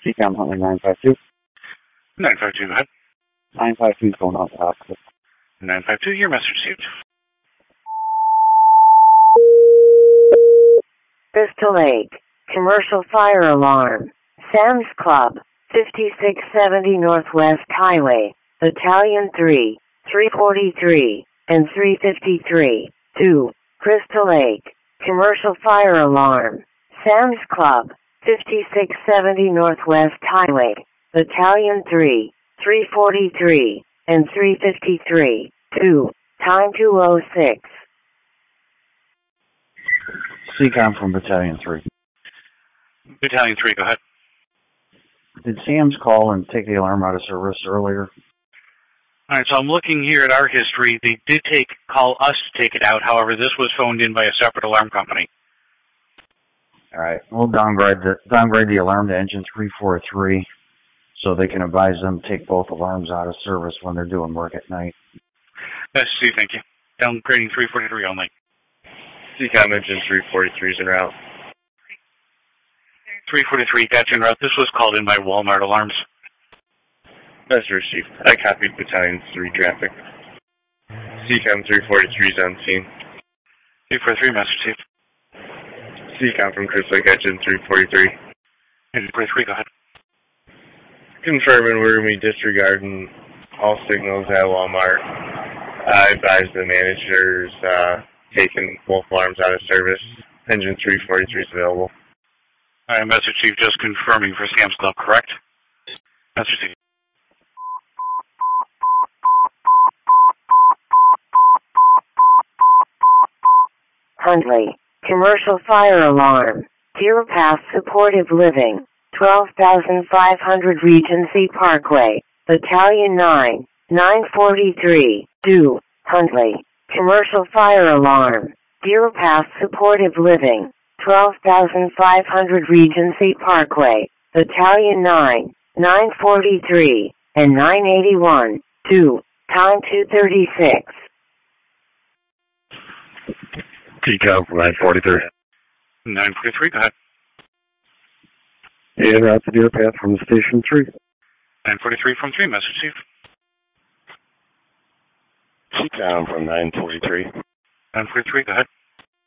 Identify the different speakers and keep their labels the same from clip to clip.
Speaker 1: CCOM Huntley 952.
Speaker 2: 952, go ahead.
Speaker 1: 952 is going off the hospital.
Speaker 2: 952, your message received.
Speaker 3: Crystal Lake, commercial fire alarm. Sam's Club, 5670 Northwest Highway, Battalion 3, 343, and 353. 2. Crystal Lake, commercial fire alarm. Sam's Club, 5670 Northwest Highway, Battalion 3, 343, and 353. 2. Time 2:06.
Speaker 1: CCOM from Battalion 3.
Speaker 2: Battalion 3, go ahead.
Speaker 1: Did Sam's call and take the alarm out of service earlier?
Speaker 2: All right, so I'm looking here at our history. They did call us to take it out. However, this was phoned in by a separate alarm company.
Speaker 1: All right, we'll downgrade the alarm to engine 343 so they can advise them to take both alarms out of service when they're doing work at night.
Speaker 2: Yes, Steve, thank you. Downgrading 343 only.
Speaker 4: CCOM engine 343 is en route.
Speaker 2: 343, got you en route. This was called in by Walmart Alarms.
Speaker 4: Message received. I copied Battalion 3 traffic. CCOM 343 is on scene.
Speaker 2: 343, message received.
Speaker 4: CCOM from Crystal Lake engine 343.
Speaker 2: Engine 343, go ahead.
Speaker 4: Confirming we're going to be disregarding all signals at Walmart. I advise the managers taking both alarms out of service. Engine 343 is available.
Speaker 2: All right, message chief, just confirming for Sam's Club, correct? Message chief.
Speaker 3: Huntley, commercial fire alarm. Deer Path Supportive Living, 12,500 Regency Parkway, Battalion 9, 943. 2. Huntley, commercial fire alarm. Deer Path Supportive Living, 12,500 Regency Parkway, Battalion 9, 943, and 981. 2. Time 2:36.
Speaker 4: CCOM from 943.
Speaker 2: 943, go ahead.
Speaker 5: En route to Deer Path from Station 3.
Speaker 2: 943 from 3, message chief.
Speaker 4: CCOM from 943.
Speaker 2: 943, go ahead.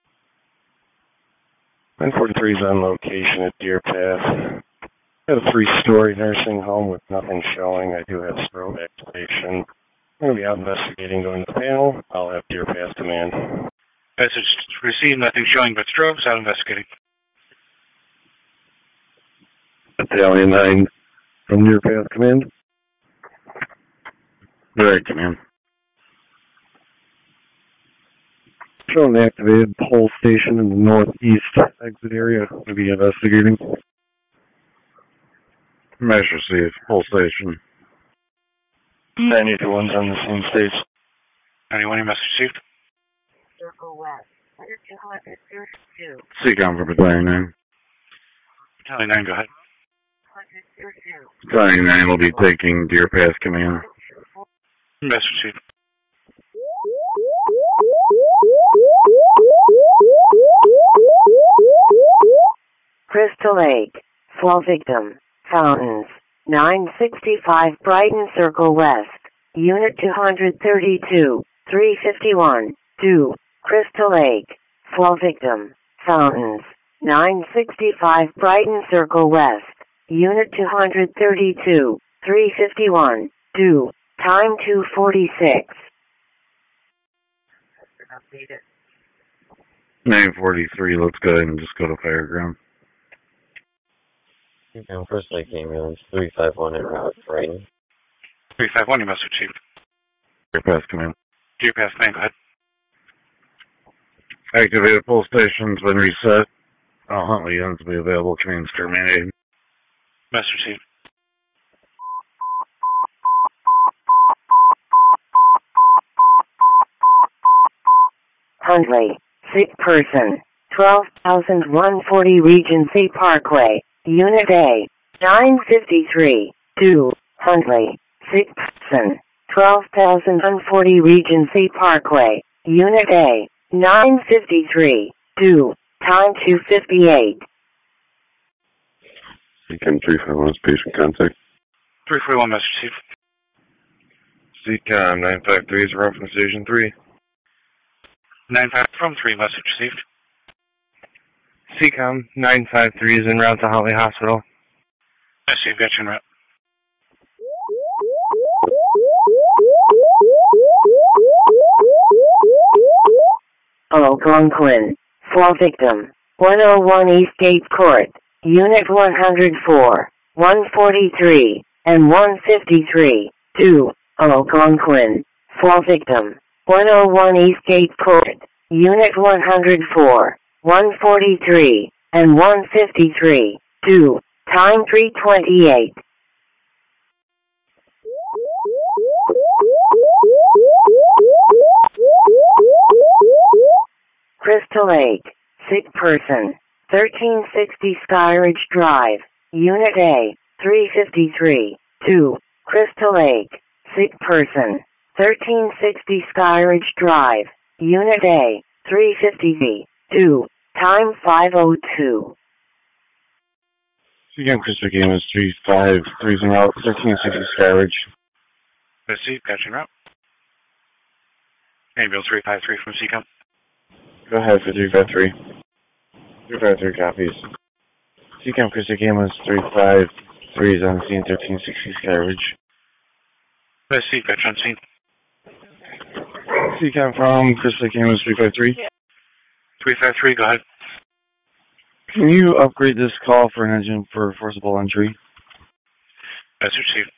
Speaker 4: 943 is on location at Deer Path. I have a 3-story nursing home with nothing showing. I do have strobe activation. I'm going to be out investigating, going to the panel. I'll have Deer Path command.
Speaker 2: Message received, nothing showing but strobes, out investigating.
Speaker 5: Battalion 9 from Deer Path command.
Speaker 1: Good, command.
Speaker 5: Showing an activated pole station in the northeast exit area. We'll be investigating.
Speaker 1: Message received, pole station.
Speaker 4: 981's on the same stage.
Speaker 2: 91, your message received.
Speaker 3: Circle West, 202.
Speaker 1: CCOM for Battalion 9.
Speaker 2: Battalion 9, go ahead.
Speaker 1: Battalion 9 will be taking Deer Path command.
Speaker 2: Message received.
Speaker 3: Crystal Lake, fall victim, Fountains, 965 Brighton Circle West, Unit 232, 351, 2, Crystal Lake, fall victim, Fountains, 965 Brighton Circle West, Unit 232, 351, 2, time 2:46.
Speaker 1: 943, let's go ahead and just go to Fireground.
Speaker 6: First Lake Ambulance 351 en route, Brighton.
Speaker 2: 351, your message received.
Speaker 1: Deer Path command.
Speaker 2: Deer Path command, go ahead.
Speaker 1: Activated pole station's been reset. All Huntley units will be available. Command's terminated.
Speaker 2: Message received.
Speaker 3: Huntley, sick person, 12,140 Regency Parkway, Unit A, 953, 2, Huntley, sick person, 12,140 Regency Parkway, Unit A, 953, 2, time 2:58.
Speaker 7: CCAM 351 is patient contact.
Speaker 2: 341 message received.
Speaker 5: CCAM 953 is around from Station 3.
Speaker 2: 95 from 3 message received.
Speaker 5: CCAM 953 is en route to Holly Hospital.
Speaker 2: Message got you en route.
Speaker 3: Algonquin. Fall victim. 101 Eastgate Court. Unit 104, 143, and 153. 2. Algonquin. Fall victim. 101 Eastgate Court. Unit 104, 143, and 153. 2. Time 3:28. Crystal Lake. Sick person. 1360 Skyridge Drive. Unit A. 353. 2. Crystal Lake. Sick person. 1360 Skyridge Drive. Unit A. 353. 2. Time 5:02.
Speaker 5: CCAM Crystal Game is 353 is en route 1360 Skyridge.
Speaker 2: Message got you en route. Ambulance 353 from CCAM.
Speaker 5: Go ahead for 353. 353 copies. CCAM Crystal Game is 353 is on scene 1360 Skyridge.
Speaker 2: Message got you on scene.
Speaker 5: CCAM from Crystal Game is 353.
Speaker 2: 353, go ahead.
Speaker 5: Can you upgrade this call for an engine for forcible entry?
Speaker 2: Message received.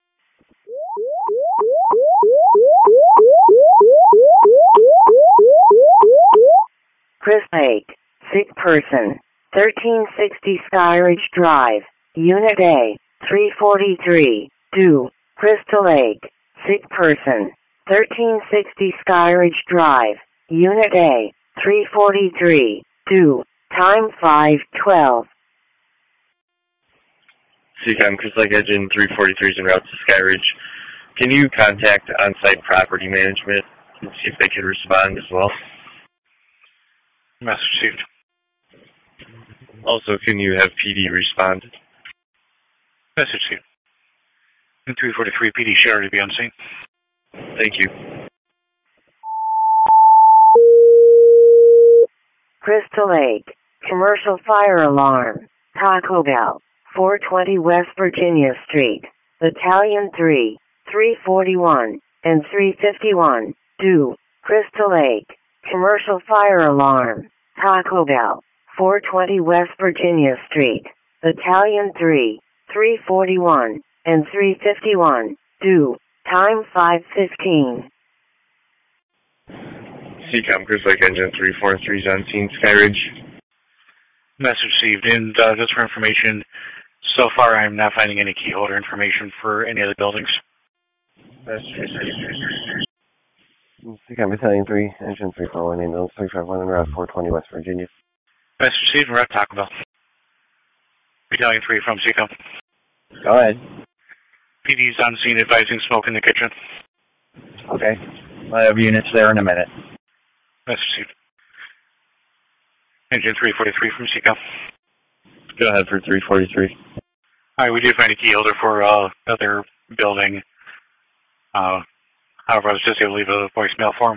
Speaker 3: Chris Lake. Sick person. 1360 Skyridge Drive. Unit A. 343. 2. Crystal Lake. Sick person. 1360 Skyridge Drive. Unit A. 343. 2. Time 5:12.
Speaker 6: CCAM Crystal Lake Engine 343 is en route to Skyridge. Can you contact on-site property management and see if they can respond as well?
Speaker 2: Message received.
Speaker 6: Also, can you have PD respond?
Speaker 2: Message received. And 343 PD should already be on scene.
Speaker 6: Thank you.
Speaker 3: Crystal Lake. Commercial fire alarm. Taco Bell. 420 West Virginia Street. Battalion 3, 341, and 351. 2. Crystal Lake. Commercial fire alarm. Taco Bell. 420 West Virginia Street. Battalion 3, 341, and 351. 2. Time 5:15.
Speaker 6: CCAM Crystal Lake Engine 343 is on scene Skyridge.
Speaker 2: Message received. And just for information, so far I'm not finding any key holder information for any of the buildings.
Speaker 6: Message received.
Speaker 5: CCAM Battalion 3, Engine 341, ambulance 351 en route 420 West Virginia.
Speaker 2: Message received. We're at Taco Bell. Battalion 3 from CCAM.
Speaker 1: Go ahead.
Speaker 2: PD's on scene advising smoke in the kitchen.
Speaker 1: Okay. I have units there in a minute.
Speaker 2: Message received. Engine 343 from CCAM.
Speaker 6: Go ahead for 343.
Speaker 2: All right, we did find a key holder for another building. However, I was just able to leave a voicemail for him.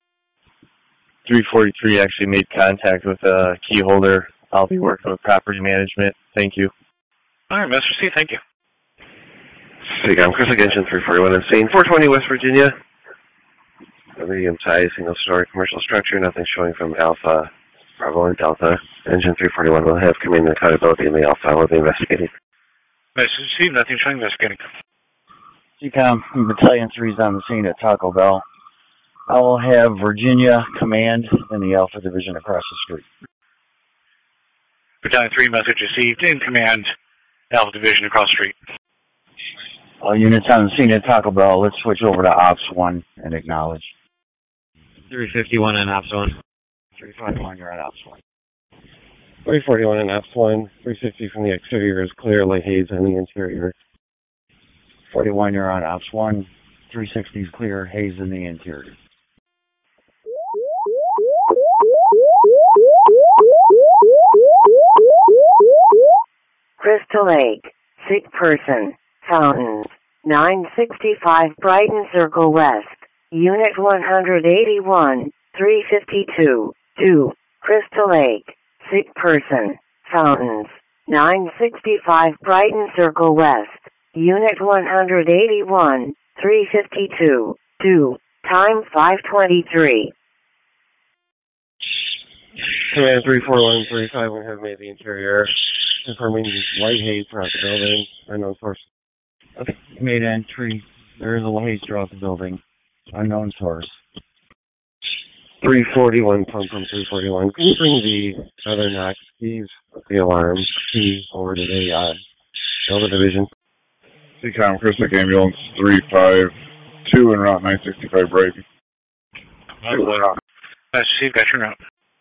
Speaker 6: 343 actually made contact with a key holder. I'll be working with property management. Thank you.
Speaker 2: All right, Mr. C, thank you.
Speaker 5: CCAM Crystal Lake Engine 341 on scene 420 West Virginia. A medium-sized single-story commercial structure. Nothing showing from Alpha, Bravo, and Delta. Engine 341 will have command and accountability in the Alpha will be investigating.
Speaker 2: Message received. Nothing showing investigating.
Speaker 1: CCAM Battalion 3 is on the scene at Taco Bell. I will have Virginia Command in the Alpha Division across the street.
Speaker 2: Battalion 3, message received. In command, Alpha Division across the street.
Speaker 1: All units on the scene at Taco Bell, let's switch over to Ops 1 and acknowledge.
Speaker 6: 351 and Ops 1.
Speaker 1: 351, you're on Ops 1.
Speaker 5: 341 and Ops 1. 350 from the exterior is clear, light haze on the interior.
Speaker 1: 41, you're on Ops 1. 360 is clear, haze in the interior.
Speaker 3: Crystal Lake, sick person, fountains, 965 Brighton Circle West, Unit 181, 352, 2, Crystal Lake, sick person, fountains, 965 Brighton Circle West, Unit 181, 352, 2, time 5:23.
Speaker 4: Command 34135, we have made the interior, confirming light haze throughout the building, unknown source.
Speaker 1: Okay, made entry. There is a light haze throughout the building. Unknown source.
Speaker 4: 341, pump from 341. Can you bring the other knock keys, the alarm key, over to the Delta Division?
Speaker 7: CCOM, Chris Lake Ambulance 352 en route 965 Brighton.
Speaker 2: Steve, got your note.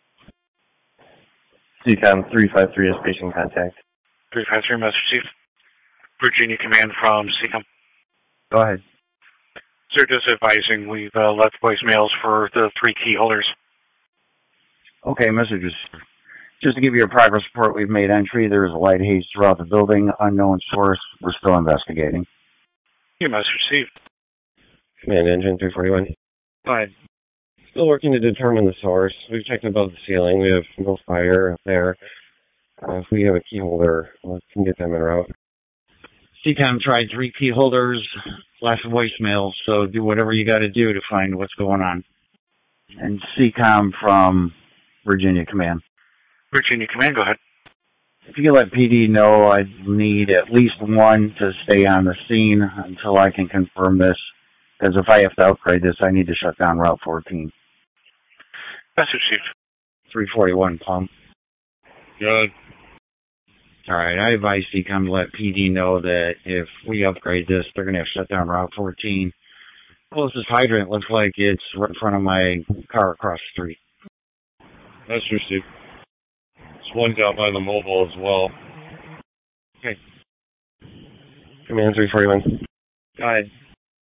Speaker 6: CCOM 353 is patient contact.
Speaker 2: 353, message received. Virginia Command from CCOM.
Speaker 1: Go ahead.
Speaker 2: Sir, just advising, we've left voicemails for the 3 key holders.
Speaker 1: Okay, messages. Just to give you a progress report, we've made entry. There is a light haze throughout the building. Unknown source. We're still investigating.
Speaker 2: Your message received.
Speaker 4: Command Engine 341.
Speaker 2: Go ahead.
Speaker 4: Still working to determine the source. We've checked above the ceiling. We have no fire up there. If we have a key holder, we can get them en route.
Speaker 1: CCOM tried 3 key holders, left voicemails, so do whatever you got to do to find what's going on. And CCOM from Virginia Command.
Speaker 2: Virginia Command, go ahead.
Speaker 1: If you could let PD know, I need at least one to stay on the scene until I can confirm this. Because if I have to upgrade this, I need to shut down Route 14.
Speaker 2: Message received.
Speaker 1: 341 pump.
Speaker 2: Good.
Speaker 1: All right, I advise CCOM to let PD know that if we upgrade this, they're going to have to shut down Route 14. Closest hydrant looks like it's right in front of my car across the street.
Speaker 7: That's received. This one's out by the mobile as well.
Speaker 1: Okay.
Speaker 4: Command 341.
Speaker 1: Go ahead.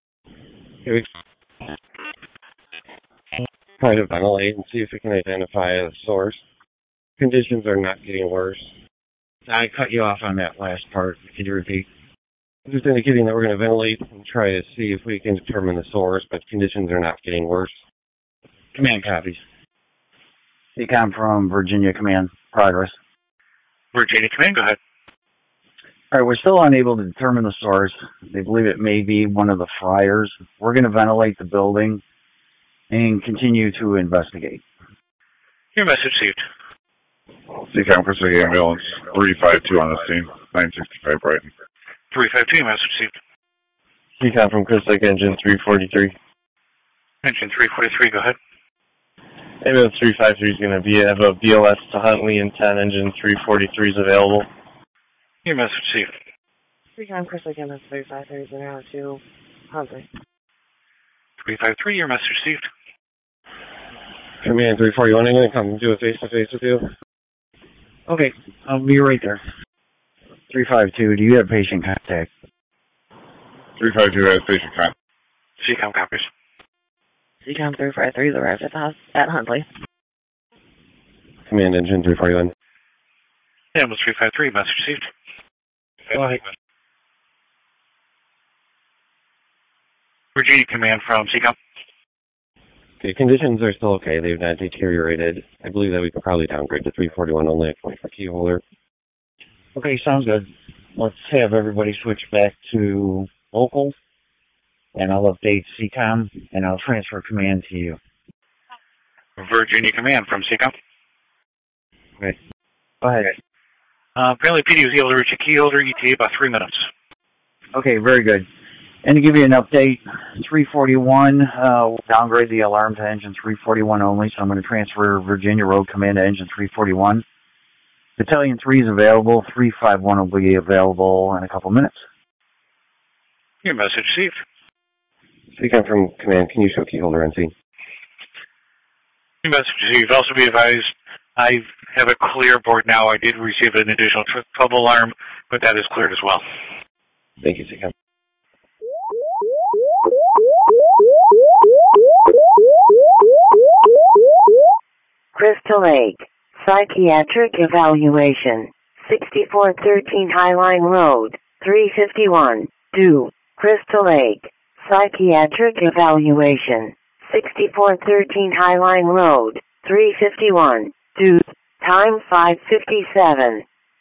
Speaker 4: Try to ventilate and see if we can identify a source. Conditions are not getting worse.
Speaker 1: I cut you off on that last part. Could you repeat?
Speaker 4: Just indicating that we're going to ventilate and try to see if we can determine the source, but conditions are not getting worse.
Speaker 1: Command copies. CCOM from Virginia Command. Progress.
Speaker 2: Virginia Command, go ahead.
Speaker 1: All right, we're still unable to determine the source. They believe it may be one of the fryers. We're going to ventilate the building and continue to investigate.
Speaker 2: Your message received.
Speaker 7: CCOM, Chris Lake Ambulance 352 on the scene, 965 Brighton.
Speaker 2: 352, message received.
Speaker 6: CCOM from Chris Lake Engine 343.
Speaker 2: Engine 343, go ahead.
Speaker 6: Ambulance 353 is going to have a BOS to Huntley and 10. Engine 343 is available.
Speaker 2: Your message received.
Speaker 8: CCOM Chris Lake Ambulance 353 is now to Huntley.
Speaker 2: 353, your message received.
Speaker 4: Command 341, I'm going to come do a face-to-face with you.
Speaker 1: Okay, I'll be right there. 352, do you have patient contact?
Speaker 7: 352 has patient contact.
Speaker 2: CCOM copies.
Speaker 8: CCOM 353 is arrived at Huntley.
Speaker 4: Command Engine 341.
Speaker 2: Ambulance 353, message received.
Speaker 1: Go ahead.
Speaker 2: Virginia Command from CCOM.
Speaker 4: Okay, conditions are still okay. They've not deteriorated. I believe that we could probably downgrade to 341 only for key holder.
Speaker 1: Okay, sounds good. Let's have everybody switch back to local, and I'll update CCOM, and I'll transfer command to you.
Speaker 2: Virginia Command from CCOM.
Speaker 1: Okay. Go ahead.
Speaker 2: Apparently PD was able to reach a key holder, ETA about 3 minutes.
Speaker 1: Okay, very good. And to give you an update, 341, we'll downgrade the alarm to engine 341 only, so I'm going to transfer Virginia Road Command to engine 341. Battalion 3 is available. 351 will be available in a couple minutes.
Speaker 2: Your message received.
Speaker 4: CCOM from Command, can you show key holder on scene?
Speaker 2: Your message received. Also be advised, I have a clear board now. I did receive an additional trouble alarm, but that is cleared as well.
Speaker 4: Thank you, CCOM.
Speaker 3: Crystal Lake, psychiatric evaluation, 6413 Highline Road, 351, due, Crystal Lake, psychiatric evaluation. 6413 Highline Road, 351, due, time 5:57.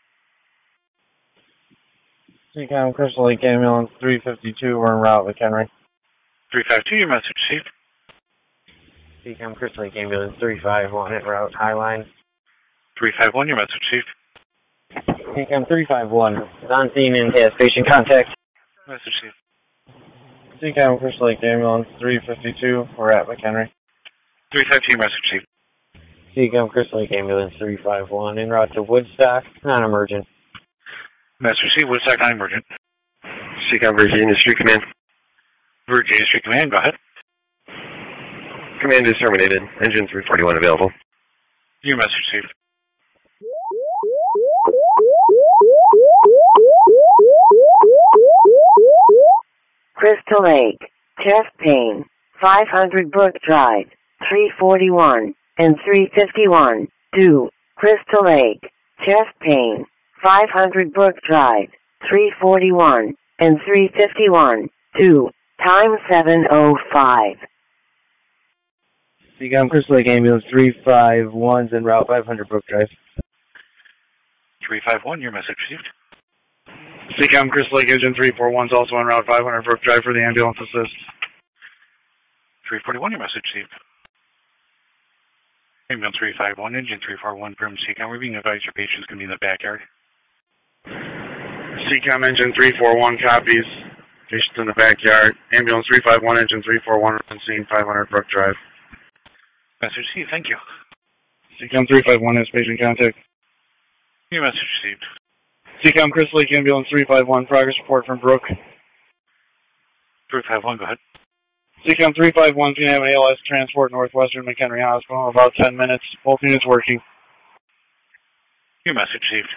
Speaker 9: Seacom Crystal Lake Ambulance 352, we're en route, McHenry.
Speaker 2: 352, your message received.
Speaker 9: Seacom Crystal Lake Ambulance 351, en route, Highline.
Speaker 2: 351, your message received.
Speaker 9: Seacom 351, is on scene and has patient contact.
Speaker 2: Message received.
Speaker 9: Seacom Crystal Lake Ambulance 352, we're at McHenry.
Speaker 2: 352, your message received.
Speaker 9: Seacom Crystal Lake Ambulance 351, en route to Woodstock, non-emergent.
Speaker 2: Message received, Woodstock non-emergent.
Speaker 5: Seacom Virginia Street Command.
Speaker 2: Virginia Street Command, go ahead.
Speaker 5: Command is terminated. Engine 341 available.
Speaker 2: Your message received.
Speaker 3: Crystal Lake, chest pain, 500 Brook Drive, 341 and 351, due, Crystal Lake, chest pain, 500 Brook Drive, 341 and 351, due, time 7:05.
Speaker 9: Seacom Crystal Lake Ambulance 351's en route 500 Brook Drive.
Speaker 2: 351, your message received.
Speaker 10: Seacom Crystal Lake Engine 341's also en route 500 Brook Drive for the ambulance assist.
Speaker 2: 341, your message received. Ambulance 351, Engine 341 from Seacom. We're being advised your patient's going to be in the backyard.
Speaker 10: Seacom Engine 341 copies. Patient's in the backyard. Ambulance 351, Engine 341 on scene 500 Brook Drive.
Speaker 2: Message received, thank you.
Speaker 10: Seacom 351 has patient contact.
Speaker 2: Your message received.
Speaker 10: Seacom Crystal Lake Ambulance 351, progress report from Brook.
Speaker 2: 351, go ahead.
Speaker 10: Seacom 351 can have an ALS transport Northwestern McHenry Hospital in about 10 minutes. Both units working.
Speaker 2: Your message received.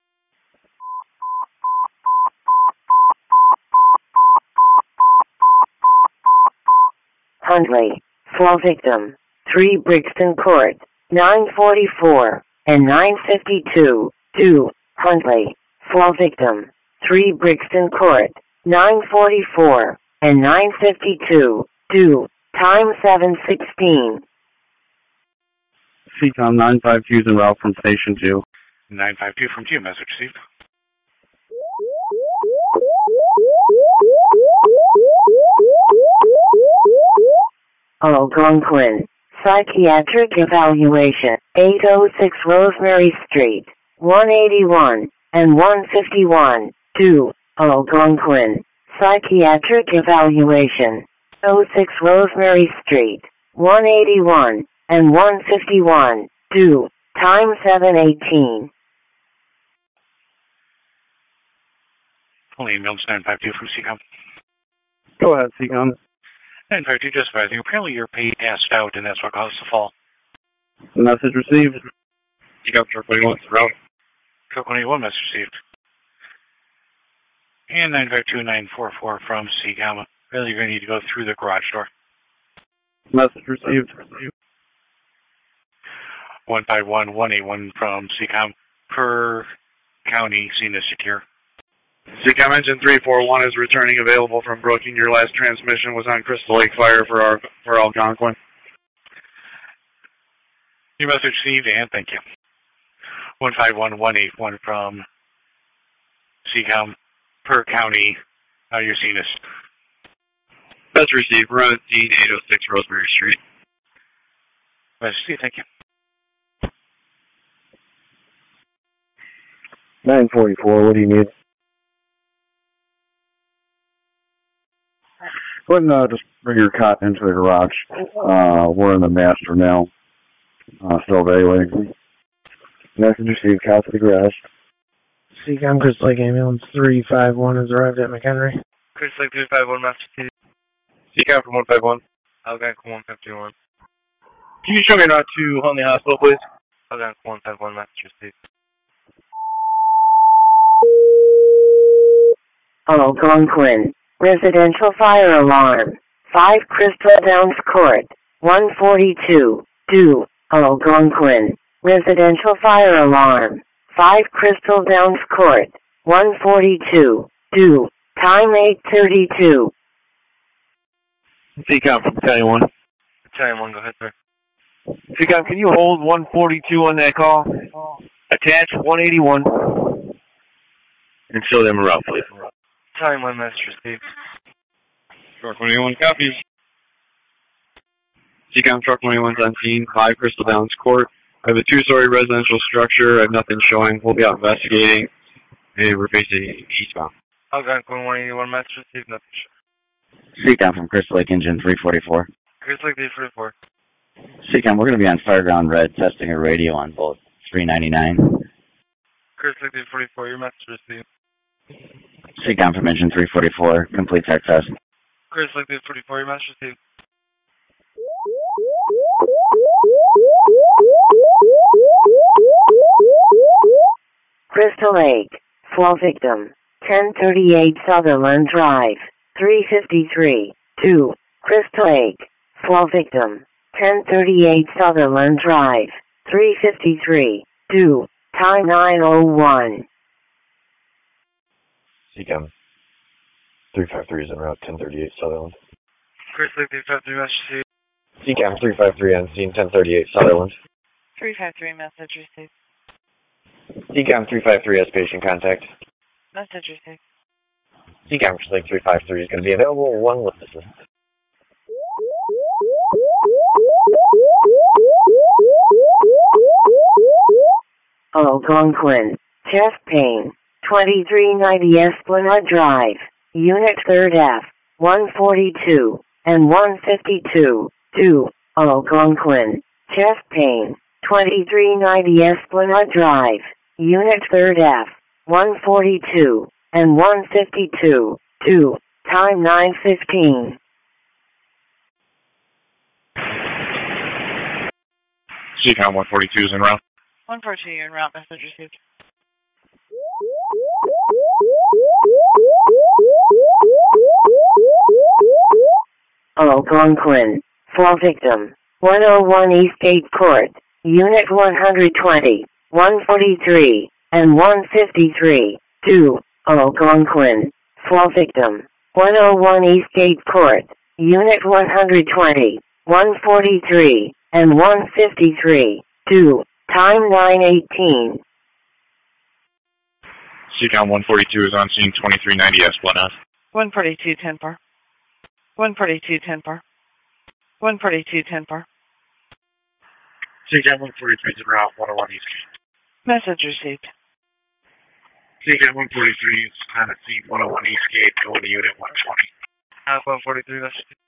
Speaker 3: Huntley, fall victim, 3 Brixton Court, 944 and 952, due, Huntley, fall victim, 3 Brixton Court, 944 and 952, due, time 7:16.
Speaker 11: Seacom 952 is en route from Station 2.
Speaker 2: 952 from 2, message received.
Speaker 3: Algonquin, psychiatric evaluation, 806 Rosemary Street, 181 and 151, due, Algonquin, psychiatric evaluation, 06 Rosemary Street, 181 and 151, due, time 7:18.
Speaker 2: Only ambulance 952 from Seacom.
Speaker 11: Go ahead, Seacom.
Speaker 2: 952, just advising. Apparently your pay passed out, and that's what caused the fall.
Speaker 11: Message received.
Speaker 2: Seacom 421, route. 421, message received. And 952-944 from Seacom. Really, you're going to need to go through the garage door.
Speaker 11: Message received.
Speaker 2: 151-181 from Seacom. Per county, scene is secure.
Speaker 10: Seacom Engine 341 is returning available from Brooking. Your last transmission was on Crystal Lake Fire for Algonquin.
Speaker 2: Your message received, and thank you. 151-181 from Seacom. Per county, your scene is.
Speaker 6: That's received. We're on scene 806 Rosemary Street.
Speaker 2: Message received, thank you.
Speaker 11: 944, what do you need? Go ahead and just bring your cot into the garage. We're in the master now. Still evaluating. Message received, cot to the garage.
Speaker 9: Seacom Crystal Lake Ambulance 351 has arrived at McHenry.
Speaker 6: Crystal Lake 351, message received. Seacom from 151. Algonquin 151.
Speaker 10: Can you show me route to Huntley Hospital, please?
Speaker 6: Algonquin 151, message received.
Speaker 3: Algonquin, residential fire alarm, 5 Crystal Downs Court, 142, due, Algonquin, residential fire alarm, 5 Crystal Downs Court, 142, 2, time 8:32.
Speaker 12: CCOM from Battalion 1.
Speaker 6: Battalion 1, go ahead, sir.
Speaker 12: CCOM, can you hold 142 on that call? Attach 181. And show them a route, please.
Speaker 6: Battalion 1, message received.
Speaker 10: Truck 21 copies. CCOM Truck 21's on scene, 5 Crystal Downs Court. I have a 2-story residential structure. I have nothing showing. We'll be out investigating. Hey, we're facing eastbound.
Speaker 6: Algonquin 181, message received, nothing showing.
Speaker 1: CCOM from Crystal Lake Engine 344.
Speaker 6: Crystal Lake 344.
Speaker 1: CCOM, we're going to be on Fireground Red testing a radio on both 399.
Speaker 6: Crystal Lake 344, your message received.
Speaker 1: CCOM from Engine 344, complete tech test.
Speaker 6: Crystal Lake 344, your message received.
Speaker 3: Crystal Lake, fall victim, 1038 Sutherland Drive, 353, 2, Crystal Lake, fall victim, 1038 Sutherland Drive, 353, 2, time 9:01.
Speaker 13: CCOM 353 is en route, 1038 Sutherland.
Speaker 6: Crystal Lake 353, message received.
Speaker 13: CCOM 353 on scene, 1038 Sutherland.
Speaker 8: 353, message received.
Speaker 13: CCOM 353 has patient contact.
Speaker 8: Message received.
Speaker 13: CCOM Lake 353 is going to be available 1 with assistance.
Speaker 3: Algonquin, chest pain, 2390 Esplanade Drive, Unit 3rd F, 142 and 152, 2, Algonquin, chest pain, 2390 Esplanade Drive, Unit 3rd F, 142 and 152, 2, time 9:15.
Speaker 2: CCOM 142 is en route.
Speaker 8: 142, you're en route, message received.
Speaker 3: Algonquin, fall victim, 101 Eastgate Court, Unit 120, 143, and 153, 2, Algonquin, fall victim, 101 Eastgate Court, Unit 120, 143, and 153, 2, time 9:18.
Speaker 2: CCOM 142 is on scene, 2390 Esplanade.
Speaker 8: 142, 10 par. 142, 10 par. 142, 10 par.
Speaker 2: CCOM 143 is en route, 101 Eastgate.
Speaker 8: Message received.
Speaker 2: CCOM 143 is on scene, 101 Eastgate, going to Unit 120.
Speaker 6: 143, message received.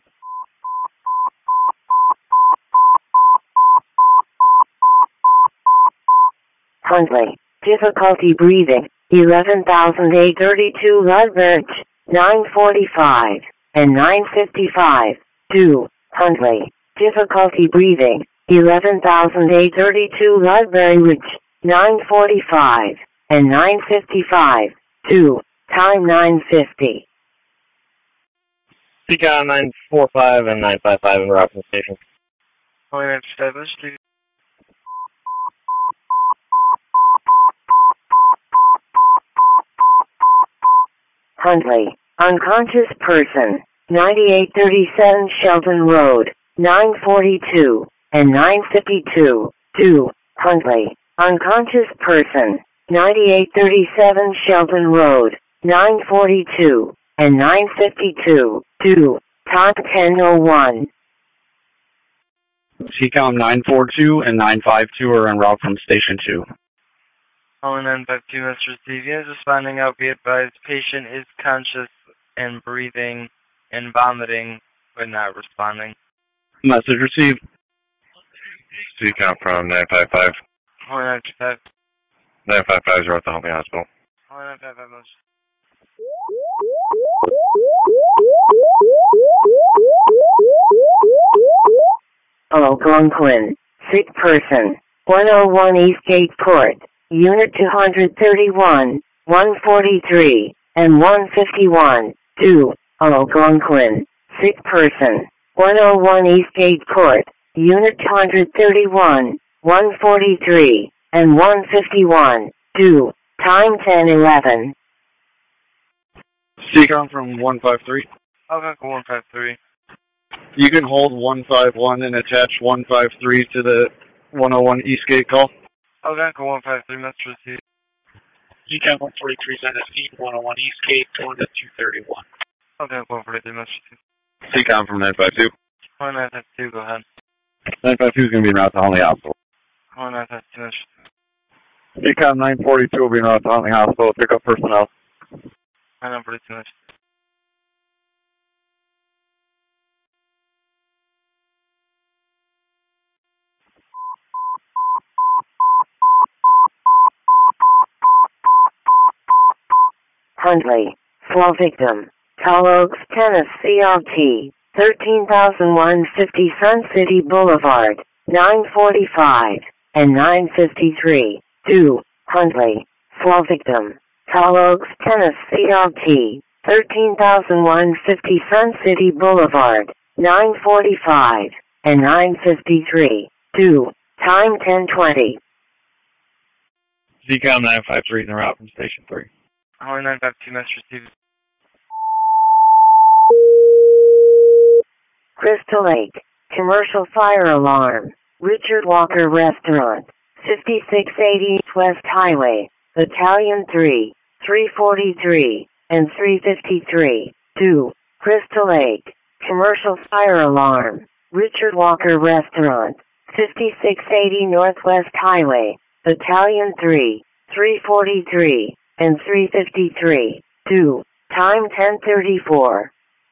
Speaker 3: Huntley, difficulty breathing, 11,832 Ludbridge, 945 and 955, 2, Huntley, difficulty breathing, 11,832 Ludbury Ridge, 945 and 955, 2, time 9:50.
Speaker 9: CCOM 945 and 955 en route from the station.
Speaker 6: Point established.
Speaker 3: Huntley, unconscious person, 9837 Sheldon Road, 942 and 952, 2, Huntley, unconscious person, 9837 Sheldon Road, 942 and 952, 2, time 10:01.
Speaker 1: CCOM 942 and 952 are en route from Station 2.
Speaker 6: Calling 952, must receive. Units responding out, be advised, patient is conscious and breathing and vomiting, but not responding.
Speaker 1: Message received.
Speaker 5: CCOM from 955.
Speaker 6: Calling 955.
Speaker 5: 955 is at the Homey Hospital.
Speaker 6: Calling 955, must.
Speaker 3: Algonquin, sick person, 101 Eastgate Court, Unit 231, 143, and 151, 2, Algonquin, sick person, 101 Eastgate Court, Unit 231, 143, and 151. 2. Time 10:11.
Speaker 10: CCOM from 153.
Speaker 6: Okay, 153.
Speaker 10: You can hold 151 and attach 153 to the 101 Eastgate call.
Speaker 6: Okay, 153, message received.
Speaker 2: GCAM 143 is NSC 101 Eastgate, going to 231.
Speaker 6: Okay, 143, message received.
Speaker 10: CCOM from 952.
Speaker 6: 952, go ahead.
Speaker 11: 952 is going to be en route to Huntley Hospital.
Speaker 6: 952, message received.
Speaker 11: Econ 942 will be en route to Huntley Hospital. Pick up personnel.
Speaker 6: 942, message.
Speaker 3: Huntley. Flow victim. Tall Oaks, Tennis, CRT. 13,150 Sun City Boulevard. 945 and 953. 2. Huntley. Flow victim. Tall Oaks, Tennis, CRT. 13,150 Sun City Boulevard. 945 and 953. 2. Time 10:20.
Speaker 10: CCOM 953 en route from Station 3.
Speaker 6: Holly 952, message received.
Speaker 3: Crystal Lake. Commercial fire alarm. Richard Walker Restaurant. 5680 West Highway. Battalion 3. 343 and 353. 2. Crystal Lake. Commercial fire alarm. Richard Walker Restaurant. 5680 Northwest Highway. Battalion 3. 343 and 353. 2. Time 10:34.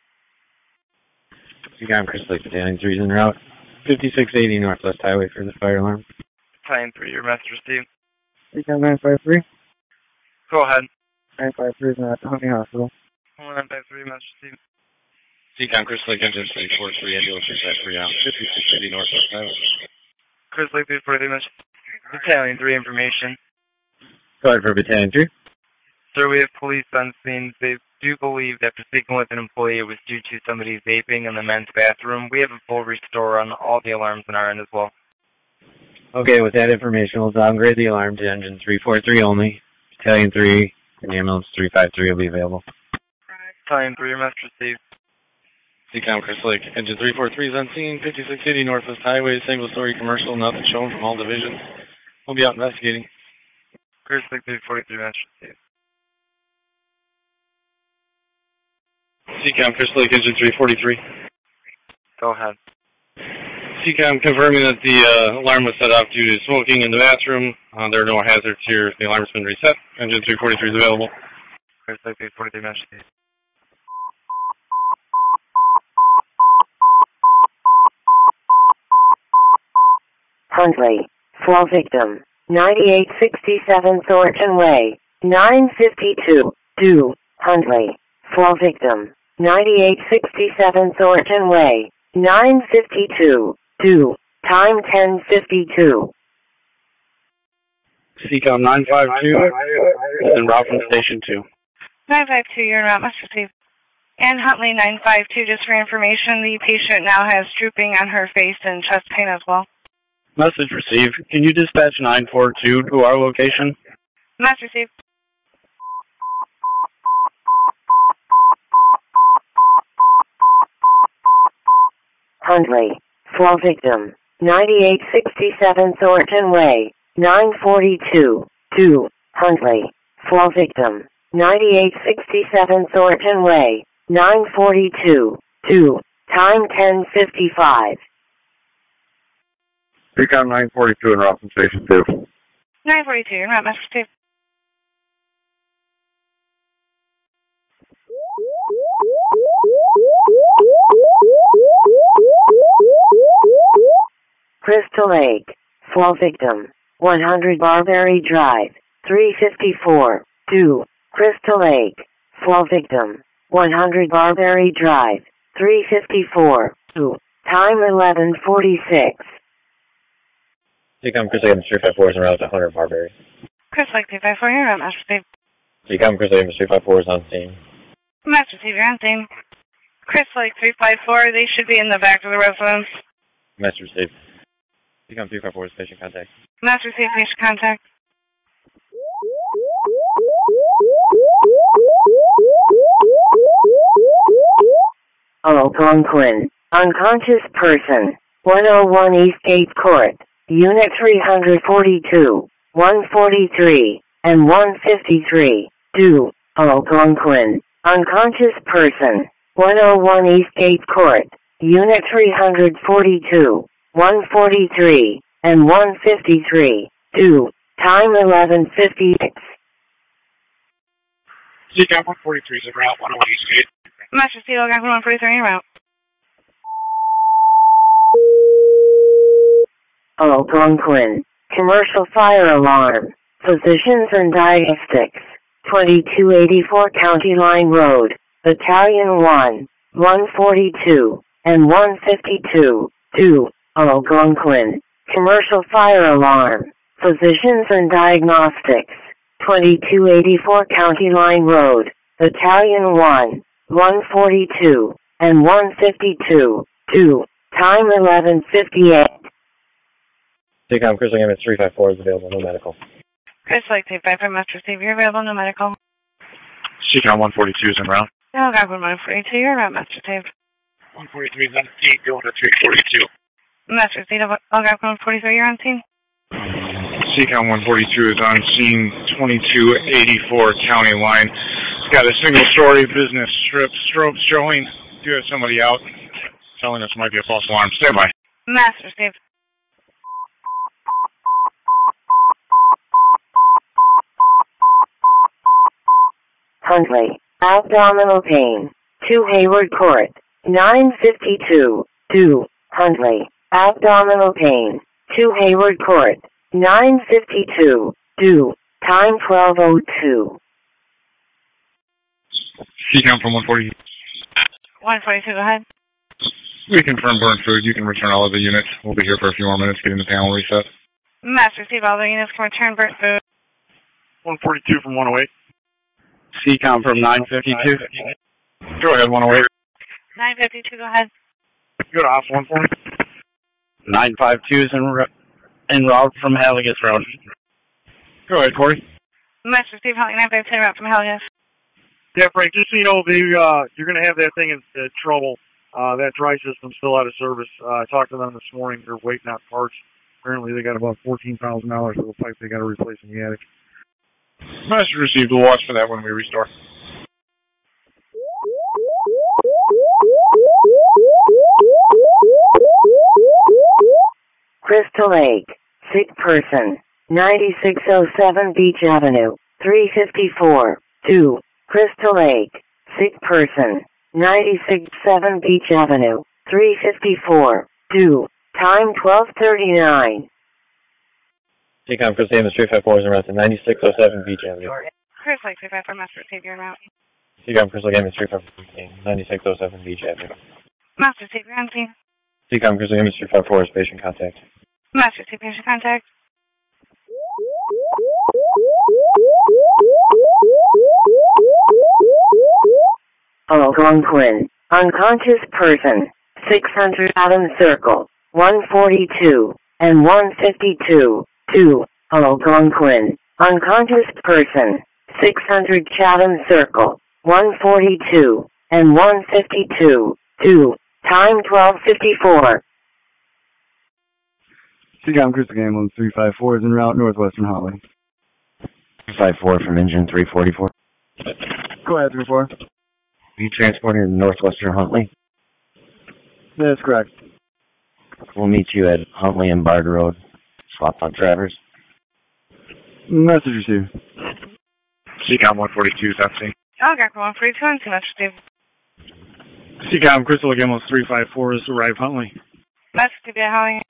Speaker 9: CCOM Crystal Lake Battalion 3 is en route. 5680 Northwest Highway for the fire alarm.
Speaker 6: Battalion 3, your message received.
Speaker 11: CCOM 953.
Speaker 6: Go ahead.
Speaker 11: 953 is en route to Huntley Hospital.
Speaker 6: 953, message received.
Speaker 10: CCOM Crystal Lake Engine 343, ambulance 353 out. 5680 Northwest Highway.
Speaker 6: Crystal Lake 343, message. Battalion 3 information.
Speaker 9: Go ahead for Battalion 3.
Speaker 6: Sir, we have police on scene. They do believe that after speaking with an employee, it was due to somebody vaping in the men's bathroom. We have a full restore on all the alarms on our end as well.
Speaker 9: Okay, with that information, we'll downgrade the alarm to engine 343 only. Battalion 3 and ambulance 353 will be available.
Speaker 6: Battalion 3, your message received.
Speaker 10: CCOM Crystal Lake Engine 343 is on scene. 5680 Northwest Highway, single-story commercial, nothing shown from all divisions. We'll be out investigating.
Speaker 6: Crystal Lake 343, message received.
Speaker 10: CCOM Crystal Lake Engine 343.
Speaker 6: Go ahead.
Speaker 10: CCOM confirming that the alarm was set off due to smoking in the bathroom. There are no hazards here. The alarm's been reset. Engine 343 is available.
Speaker 6: Crystal Lake 343, message received.
Speaker 3: Huntley. Flow victim. 9867 Thornton Way. 952. 2. Huntley. Flow victim. 9867 Thornton Way. 952. 2. Time 10:52.
Speaker 10: CCOM 952 is en route from Station 2.
Speaker 8: 952, you're not must receive. And Huntley 952, just for information, the patient now has drooping on her face and chest pain as well.
Speaker 10: Message received. Can you dispatch 942 to our location?
Speaker 8: Message received.
Speaker 3: Huntley. Flow victim. 9867 Thornton Way. 942. 2. Huntley. Flow victim. 9867 Thornton Way. 942. 2. Time 10:55.
Speaker 11: CCOM 942 en route from Station 2.
Speaker 8: 942, you're not message received.
Speaker 3: Crystal Lake. Flow victim. 100 Barberry Drive. 354. 2. Crystal Lake. Flow victim. 100 Barberry Drive. 354. 2. Time 11:46.
Speaker 9: CCOM Crystal Lake 354 is en route to 100 Barberry.
Speaker 8: Crystal Lake 354, you're not message received.
Speaker 9: CCOM Crystal Lake 354 is on scene.
Speaker 8: Message received, you're on scene. Crystal Lake 354, they should be in the back of the residence.
Speaker 9: Message received. CCOM 354 is patient contact.
Speaker 8: Master receive patient contact.
Speaker 3: Algonquin. Unconscious person. 101 Eastgate Court. Unit 342, 143, and 153. 2. Algonquin. Unconscious person. 101 Eastgate Court. Unit 342, 143, and 153. 2. Time 11:56.
Speaker 2: CCAP 143 is en route, 101 Eastgate.
Speaker 8: Master receive Algonquin 143 en route.
Speaker 3: Algonquin. Commercial fire alarm. Physicians and diagnostics. 2284 County Line Road. Battalion 1, 142, and 152. 2. Algonquin. Commercial fire alarm. Physicians and diagnostics. 2284 County Line Road. Battalion 1, 142, and 152. 2. Time 11:58.
Speaker 13: CCOM Crystal Game 354 is available, no medical.
Speaker 8: Crystal Lake 255, Master receive, you're available, no medical.
Speaker 2: CCOM 142 is en route.
Speaker 8: Algonquin 142, you're route, Master receive.
Speaker 2: 143 is on scene, going to 342.
Speaker 8: Master receive, Algonquin 143, you're on scene.
Speaker 7: CCOM 142 is on scene, 2284 County Line. Got a single-story business strobe showing. Do have somebody out telling us it might be a false alarm. Stand by.
Speaker 8: Master receive.
Speaker 3: Huntley. Abdominal pain. 2 Hayward Court. 952. 2. Huntley. Abdominal pain. 2 Hayward Court. 952. 2. Time 12:02.
Speaker 7: CCOM from 140.
Speaker 8: 142, go ahead.
Speaker 7: We confirm burn food. You can return all of the units. We'll be here for a few more minutes getting the panel reset.
Speaker 8: Master receive, all the units can return burnt food.
Speaker 7: 142 from 108.
Speaker 9: CCOM from 952.
Speaker 7: Go ahead, 108.
Speaker 8: 952, go ahead.
Speaker 7: Go to Ops 140.
Speaker 9: 952 is en route from Halligus Road.
Speaker 7: Go ahead, Corey.
Speaker 8: Master receive, Huntley 952 en route from Halligus.
Speaker 14: Yeah, Frank, just so you know, you're going to have that thing in trouble. That dry system's still out of service. I talked to them this morning. They're waiting out parts. Apparently they got about $14,000 for the pipe they got to replace in the attic.
Speaker 7: Master received. We'll watch for that when we restore.
Speaker 3: Crystal Lake. Sick person. 9607 Beach Avenue. 354. 2. Crystal Lake. Sick person. 967 Beach Avenue. 354. 2. Time 12:39.
Speaker 13: CCOM Crystal Game 354 is en route to 9607 Beach Avenue.
Speaker 8: Crystal Lake 354, Master receive, you're en route.
Speaker 13: CCOM Crystal Game 354, 9607 Beach Avenue.
Speaker 8: Master receive, you're on scene.
Speaker 13: CCOM Crystal Game 354 is patient contact.
Speaker 8: Master receive, patient contact.
Speaker 3: Algonquin. Unconscious person. 600 Adams Circle. 142 and 152. 2. Algonquin. Unconscious person. 600 Chatham Circle. 142 and 152. 2. Time 12:54.
Speaker 11: CCOM Crystal Game 354 is en route northwestern Huntley.
Speaker 15: 354 from engine 344.
Speaker 11: Go ahead, 34.
Speaker 15: Are you transporting to northwestern Huntley?
Speaker 11: That's correct.
Speaker 15: We'll meet you at Huntley and Bard Road. Swap out drivers.
Speaker 11: Message received.
Speaker 7: CCOM 142 is on scene.
Speaker 8: Algonquin 142 on scene, Master receive.
Speaker 14: CCOM Crystal Game 354 has arrived Huntley.
Speaker 8: Master receive, Holly.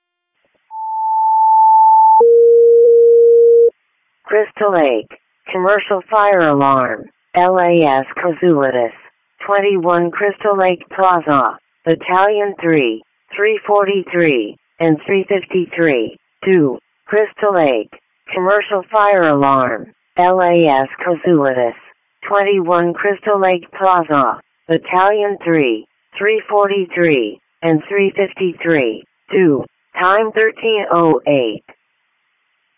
Speaker 3: Crystal Lake. Commercial fire alarm. LAS Casulitis. 21 Crystal Lake Plaza. Battalion 3, 343, and 353. 2. Crystal Lake. Commercial fire alarm. LAS Casulitis. 21 Crystal Lake Plaza. Battalion 3, 343, and 353. 2. Time 13:08.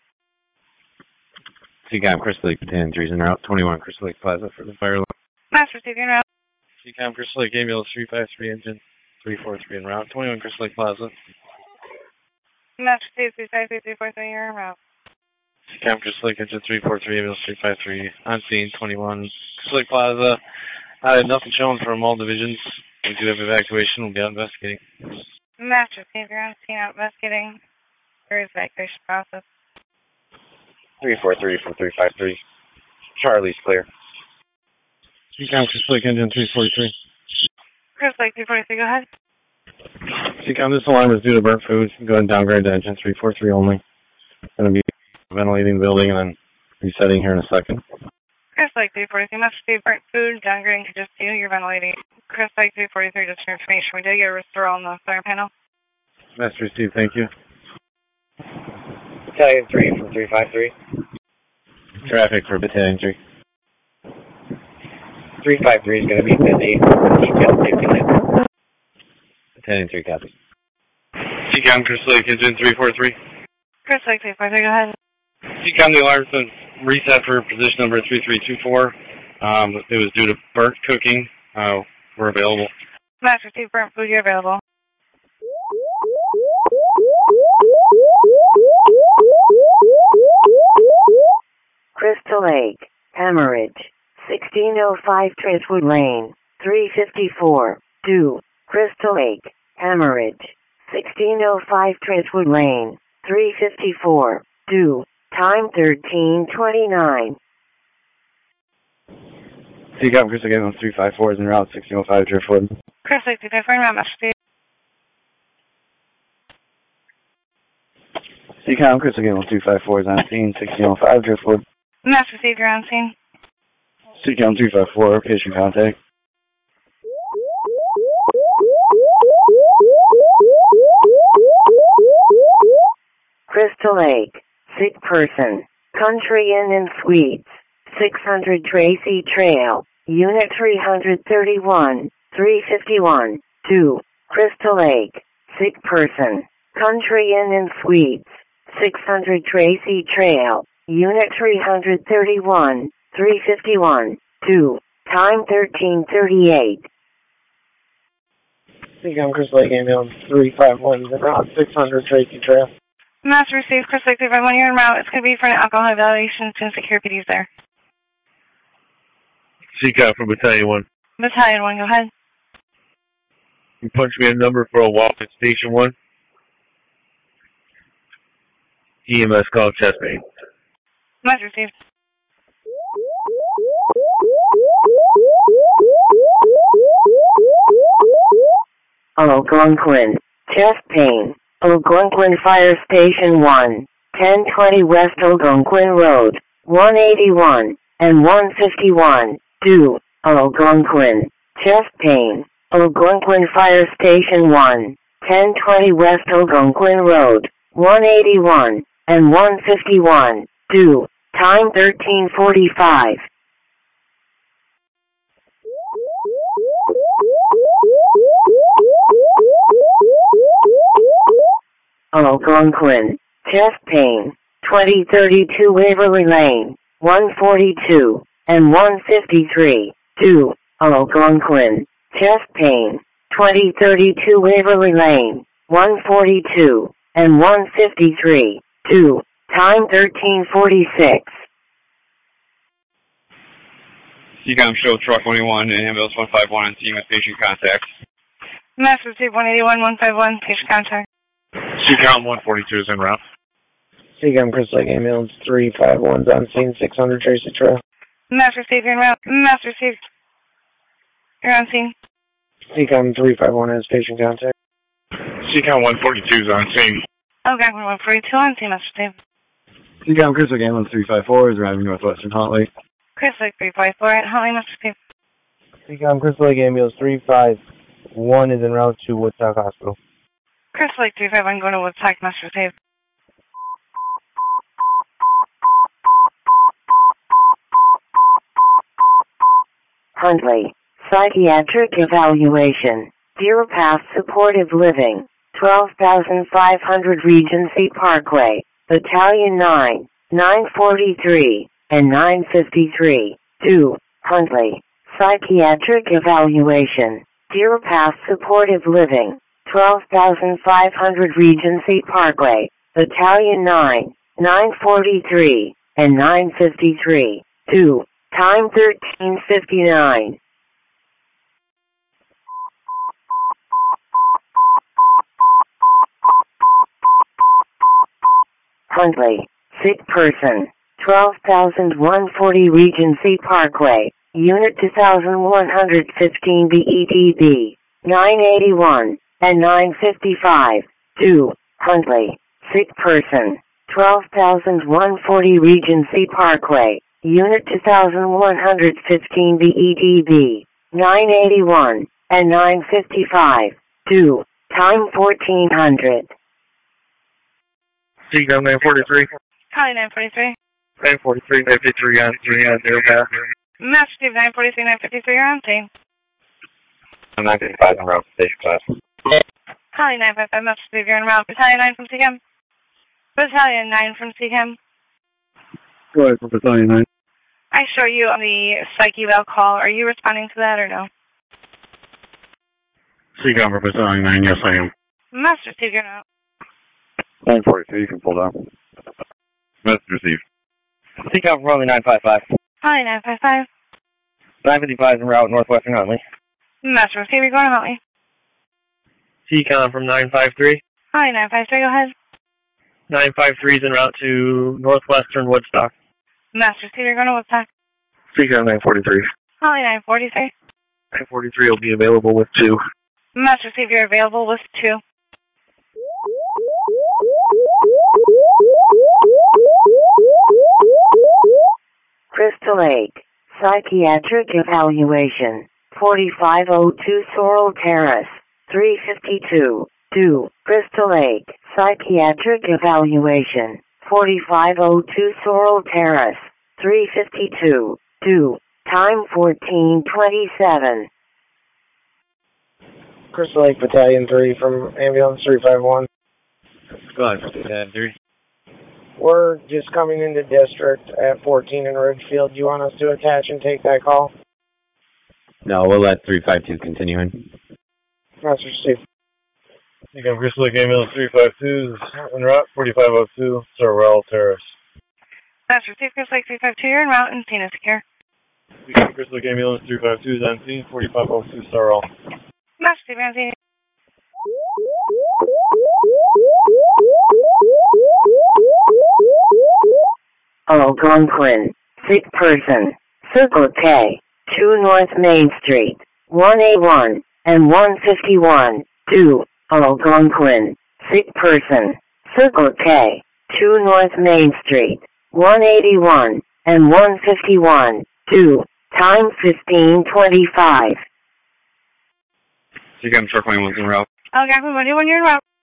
Speaker 9: CCOM Crystal Lake Battalion 3 is en route. 21 Crystal Lake Plaza for the fire alarm.
Speaker 8: Master Steve, you're route.
Speaker 13: CCOM Crystal Lake Ambulance 353 engine 343 en route. 21 Crystal Lake Plaza.
Speaker 8: Master Steve, 353, 343, you're en route.
Speaker 13: CCOM Crystal Lake engine 343 ambulance 353 on scene. 21 Crystal Lake Plaza. Nothing shown from all divisions. We do have evacuation. We'll be out investigating.
Speaker 8: Master Steve, you're on scene out investigating. There is evacuation process.
Speaker 15: 343 from 353. Charlie's clear.
Speaker 7: CCOM Crystal Lake engine 343.
Speaker 8: Crystal Lake 343, go ahead.
Speaker 9: CCOM, this alarm is due to burnt food. Go ahead and downgrade to engine 343 only. Going to be ventilating the building and then resetting here in a second.
Speaker 8: Crystal Lake 343, Master Steve, burnt food, downgrading to just you, you're ventilating. Crystal Lake 343, just for information, we did get a restoral on the fire panel.
Speaker 9: Master Steve, thank you.
Speaker 15: Battalion 3 from 353.
Speaker 9: Traffic for Battalion 3.
Speaker 15: 353 is going to be busy. Detail safety line.
Speaker 9: Battalion 3, copy.
Speaker 13: CCOM Crystal Lake engine 343.
Speaker 8: Crystal Lake 343, go ahead.
Speaker 13: CCOM, the alarm's been reset for position number 3324. It was due to burnt cooking. We're available.
Speaker 8: Master Steve, burnt food, you're available.
Speaker 3: Crystal Lake, Hemorrhage, 1605 Triswood Lane, 354, due. Crystal Lake, Hemorrhage, 1605 Triswood Lane, 354, due. Time 13:29.
Speaker 9: CCOM Crystal Lake 354 is en route. 1605 Driftwood.
Speaker 8: Crystal Lake 354, Master Steve.
Speaker 9: CCOM Crystal Lake 254 is on scene. 1605 Driftwood.
Speaker 8: Master Steve, you're on scene.
Speaker 9: CCOM 254, patient contact.
Speaker 3: Crystal Lake, sick person, Country Inn and Suites, 600 Tracy Trail, Unit 331, 351, 2. Crystal Lake, sick person, Country Inn and Suites, 600 Tracy Trail, Unit 331, 351, 2. Time 13:38.
Speaker 16: CCOM Crystal Lake Ambulance 351 is en route. 600 Tracy Trail.
Speaker 8: Master Steve, Crystal Lake 351, you're en route. It's going to be for an alcohol evaluation as soon as secure PD's there.
Speaker 12: CCOM from Battalion 1.
Speaker 8: Battalion 1, go ahead.
Speaker 12: You punch me a number for a walk at Station 1. EMS call chest pain.
Speaker 8: Master Steve.
Speaker 3: Algonquin, chest pain. Algonquin Fire Station 1, 1020 West Algonquin Road, 181 and 151, due. Algonquin, chest pain. Algonquin Fire Station 1, 1020 West Algonquin Road, 181 and 151, due. Time 13:45. Algonquin, chest pain, 2032 Waverly Lane, 142 and 153, 2. Algonquin, chest pain, 2032 Waverly Lane, 142 and 153, 2. Time 13:46.
Speaker 10: CCOM show truck 21 and ambulance 151 on scene with patient contact.
Speaker 8: Master Steve 181, 151, patient contact.
Speaker 7: CCOM 142 is en route.
Speaker 16: CCOM Crystal Lake Ambulance 351 is on scene. 600 Tracy Trail.
Speaker 8: Master Steve, you're en route. Master Steve, you're on scene.
Speaker 16: CCOM 351 has patient contact.
Speaker 7: CCOM 142 is on scene.
Speaker 8: Okay, 142 on scene, Master Steve.
Speaker 9: CCOM Crystal Lake Ambulance 354 is arriving northwestern Huntley.
Speaker 8: Crystal Lake 354 at Huntley, Master Steve.
Speaker 16: CCOM Crystal Lake Ambulance 351 is en route to Woodstock Hospital.
Speaker 8: Crystal Lake 351 going to Woodstock, Master Steve.
Speaker 3: Huntley, psychiatric evaluation, Deer Path Supportive Living, 12,500 Regency Parkway, Battalion 9, 943, and 9:53. 2. Huntley. Psychiatric evaluation. Deer Pass Supportive Living. 12,500 Regency Parkway. Battalion 9. 9:43 and 9:53. 2. Time 13:59. Huntley. Sick person. 12,140 Regency Parkway. Unit 2115 BEDB. 981 and 9:55. 2. Huntley. Sick person. 12,140 Regency Parkway. Unit 2115 BEDB. 981 and 9:55. 2. Time 1400.
Speaker 12: CCOM 943.
Speaker 8: Hi, 943.
Speaker 12: 943, 953 on 3 on Deer Pass.
Speaker 8: Master Steve, 943, 953, you're on scene.
Speaker 10: I'm 955 en route to station class.
Speaker 8: Hi, 955, Master Steve, you're en route. Battalion 9 from CCAM. Battalion 9 from CCAM.
Speaker 11: Go ahead for Battalion 9.
Speaker 8: I show you on the psych eval call. Are you responding to that or no?
Speaker 9: CCOM for Battalion 9, yes I am.
Speaker 8: Master Steve, you're out.
Speaker 11: 942, you can pull down.
Speaker 9: Message received.
Speaker 12: CCOM from Huntley 955.
Speaker 8: Hi, 955.
Speaker 12: 955 en route northwestern Huntley.
Speaker 8: Master Steve, you're going to Huntley.
Speaker 12: CCOM from 953.
Speaker 8: Hi, 953, go ahead.
Speaker 12: 953 is en route to northwestern Woodstock.
Speaker 8: Master Steve, you're going to Woodstock.
Speaker 12: CCOM 943.
Speaker 8: Hi, 943.
Speaker 12: 943 will be available with 2.
Speaker 8: Master Steve, you're available with 2.
Speaker 3: Crystal Lake. Psychiatric evaluation. 4502 Sorrel Terrace. 352. 2. Crystal Lake. Psychiatric evaluation. 4502 Sorrel Terrace. 352. 2. Time 14:27.
Speaker 16: Crystal Lake Battalion 3 from Ambulance 351.
Speaker 10: Go ahead, Battalion 3.
Speaker 16: We're just coming into district at 14 in Ridgefield. Do you want us to attach and take that call?
Speaker 15: No, we'll let 352 continue in.
Speaker 16: Master Steve.
Speaker 9: CCOM Crystal Lake Ambulance 352 en route 4502 Sorrel Terrace.
Speaker 8: Master Steve, Crystal Lake 352, you're en route and scene is secure.
Speaker 9: CCOM Crystal Lake Ambulance 352 is on scene 4502 Sorrel.
Speaker 8: Master Steve, you're on scene.
Speaker 3: Algonquin. Sick person. Circle K. 2 North Main Street. 1A1 and 151. 2. Algonquin. Sick person. Circle K. 2 North Main Street. 181 and 151. 2. Time 15:25.
Speaker 10: CCOM truck lane 1 en route.
Speaker 8: Algonquin, when you're en route.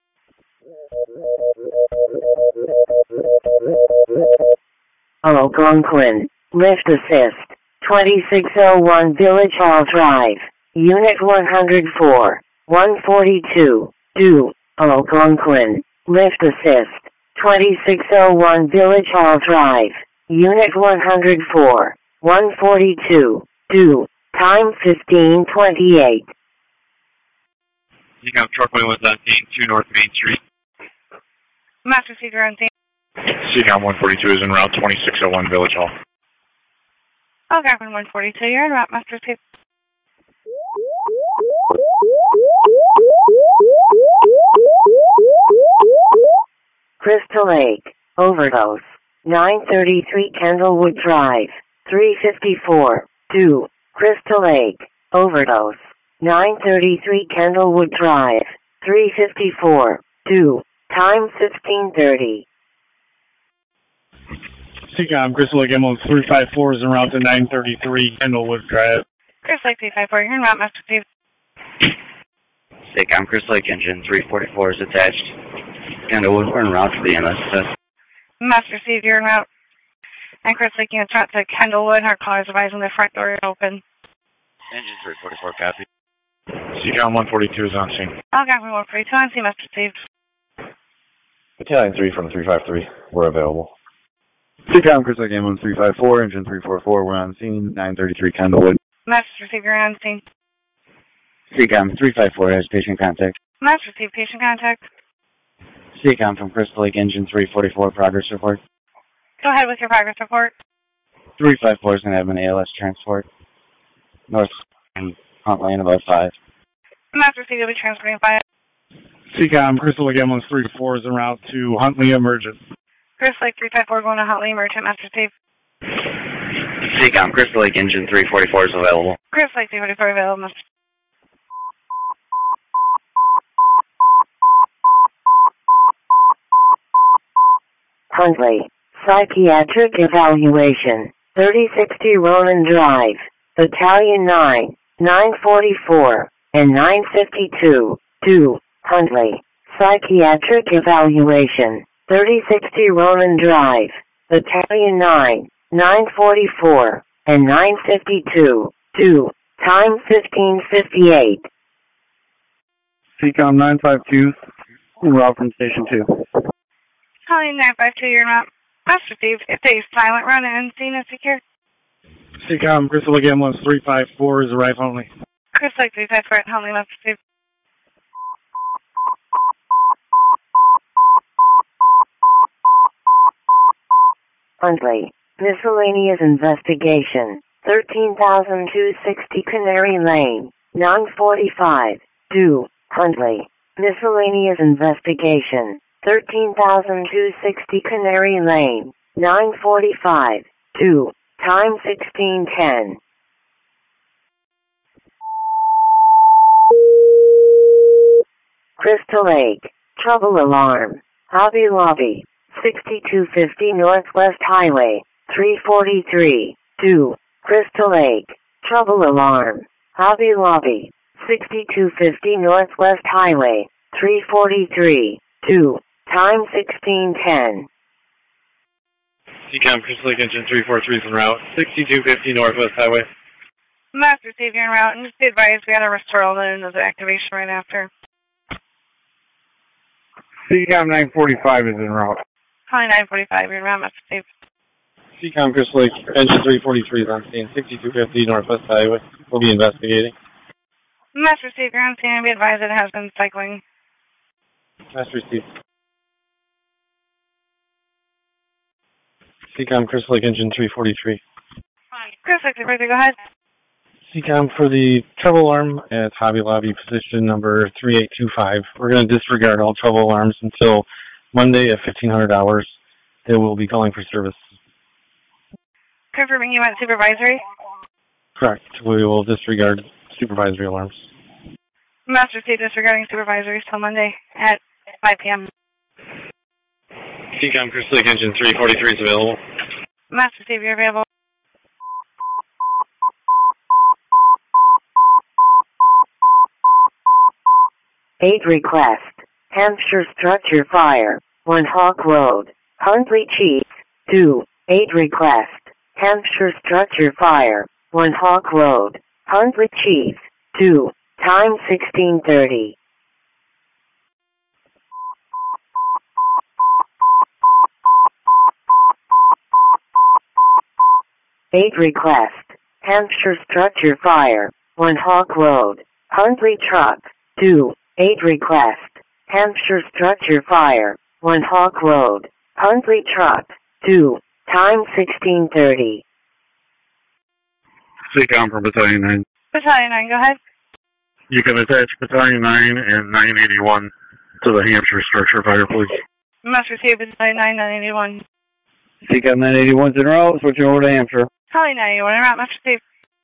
Speaker 3: Algonquin. Lift assist. 2601 Village Hall Drive. Unit 104. 142. 2. Algonquin. Lift assist. 2601 Village Hall Drive. Unit 104. 142. 2. Time 15:28.
Speaker 10: CCOM truck lane 1 on scene 2 North Main Street.
Speaker 8: Master Steve, you're on scene.
Speaker 7: CCOM 142 is en route 2601 Village Hall.
Speaker 8: Algonquin 142, you're en route, Master Steve.
Speaker 3: Crystal Lake. Overdose. 933 Kendallwood Drive. 354. 2. Crystal Lake. Overdose. 933 Kendallwood Drive. 354. 2. Time 15:30.
Speaker 9: CCOM Crystal Lake Ambulance 354 is en route to 933 Kendallwood Drive.
Speaker 8: Crystal Lake 354, you're en route, Master Steve.
Speaker 15: CCOM Crystal Lake Engine 344 is attached. Kendallwood, we're en route to the MSS.
Speaker 8: Master Steve, you're en route. And Crystal Lake units route to Kendallwood. Our callers advising the front door is open.
Speaker 15: Engine 344, copy.
Speaker 7: CCOM 142 is on scene.
Speaker 8: Algonquin 142 on scene, Master Steve.
Speaker 9: Battalion 3 from 353, we're available. CCOM, Chris Lake Ambulance 354, engine 344, we're on scene, 933 Candlewood.
Speaker 8: Message received, you're on scene.
Speaker 15: CCOM 354 has patient contact.
Speaker 8: Message received, patient contact.
Speaker 15: CCOM from Crystal Lake, engine 344, progress report.
Speaker 8: Go ahead with your progress report.
Speaker 15: 354 is going to have an ALS transport. North and Hunt Lane about 5.
Speaker 8: Message received, you'll be transporting 5.
Speaker 14: CCOM, Crystal Lake Ambulance 324 is en route to Huntley Emergent.
Speaker 8: Chris Lake 354 going to Huntley Emergent. Message received.
Speaker 15: CCOM, Crystal Lake, engine 344 is available.
Speaker 8: Chris Lake 344 available. Message.
Speaker 3: Huntley, psychiatric evaluation, 3060 Ronan Drive, Battalion 9, 944, and 952, 2, Huntley, psychiatric evaluation, 3060 Ronan Drive, Battalion 9, 944, and 952, 2, time 1558.
Speaker 9: CCOM 952, en route from Station 2.
Speaker 8: Calling 952, you're not. Message received. It's a silent run and scene is secure.
Speaker 14: CCOM, Crystal Lake Ambulance 354 is arrive only.
Speaker 8: Chris Lake 354 at Huntley. Message received.
Speaker 3: Huntley, miscellaneous investigation, 13,260 Canary Lane, 945, 2, Huntley, miscellaneous investigation, 13,260 Canary Lane, 945, 2, time 1610. Crystal Lake, trouble alarm, Hobby Lobby, 6250 Northwest Highway, 343, 2, Crystal Lake, trouble alarm, Hobby Lobby, 6250 Northwest Highway, 343, 2, time 1610.
Speaker 13: CCOM, Crystal Lake, engine 343 is en route, 6250 Northwest Highway.
Speaker 8: Message received, you're en route, and just be advised we had a restoral and another activation right after.
Speaker 14: CCOM 945 is en route.
Speaker 8: Calling 945, you're en route. Message received.
Speaker 9: CCOM, Crystal Lake, engine 343 is on scene, 6250 Northwest Highway. We'll be investigating.
Speaker 8: Message received, you're on scene, and be advised it has been cycling.
Speaker 9: Message received. CCOM, Crystal Lake, engine 343.
Speaker 8: Chris Lake 343, go ahead.
Speaker 9: CCOM for the trouble alarm at Hobby Lobby, position number 3825. We're going to disregard all trouble alarms until Monday at 1500 hours. They will be calling for service.
Speaker 8: Confirming you went supervisory?
Speaker 9: Correct. We will disregard supervisory alarms.
Speaker 8: Master received disregarding supervisory till Monday at 5 p.m.
Speaker 13: CCOM, Crystal Lake, engine 343 is available.
Speaker 8: Master received, you're available.
Speaker 3: Aid request. Hampshire structure fire. 1 Hawk Road. Huntley Chief. 2. Aid request. Hampshire structure fire. 1 Hawk Road. Huntley Chief. 2. Time 1630. Aid request. Hampshire structure fire. 1 Hawk Road. Huntley Truck. 2. Aid request. Hampshire structure fire. 1 Hawk Road. Huntley Truck. 2. Time 1630.
Speaker 14: CCOM from Battalion 9.
Speaker 8: Battalion 9, go ahead.
Speaker 14: You can attach Battalion 9 and 981 to the Hampshire structure fire, please.
Speaker 8: Must receive Battalion 9, 981.
Speaker 9: CCOM 981's en route, switching over to Hampshire.
Speaker 8: Calling 981 en route, must receive.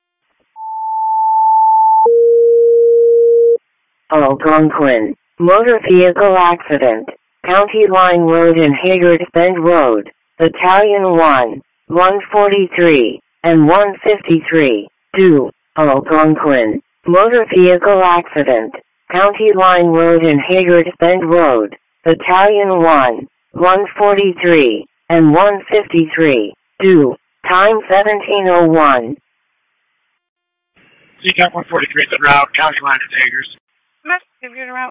Speaker 3: Algonquin. Motor vehicle accident. County Line Road and Haggard Bend Road. Battalion 1, 143, and 153. 2. Algonquin. Motor vehicle accident. County Line Road and Haggard Bend Road. Battalion 1, 143, and 153. 2. Time 1701.
Speaker 2: CCOM 143 is en route, County Line and Haggard.
Speaker 8: Must receive, you're en route.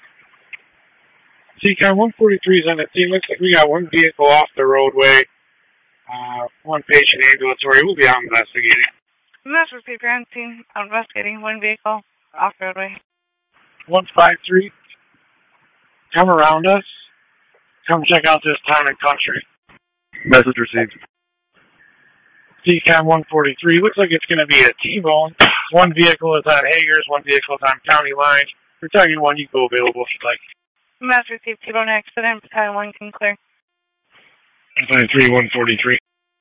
Speaker 2: CCOM 143 is on the scene. Looks like we got one vehicle off the roadway.
Speaker 7: One patient ambulatory. We'll be out investigating.
Speaker 8: Must receive ground scene investigating one vehicle off roadway.
Speaker 14: 153. Come around us. Come check out this town and country.
Speaker 12: Message received.
Speaker 14: CCAM 143. Looks like it's going to be a T-bone. One vehicle is on Hager's, one vehicle is on County Line. Battalion 1, you can go available if you'd like.
Speaker 8: Must receive T-bone accident. Battalion 1 can clear.
Speaker 7: 3 143.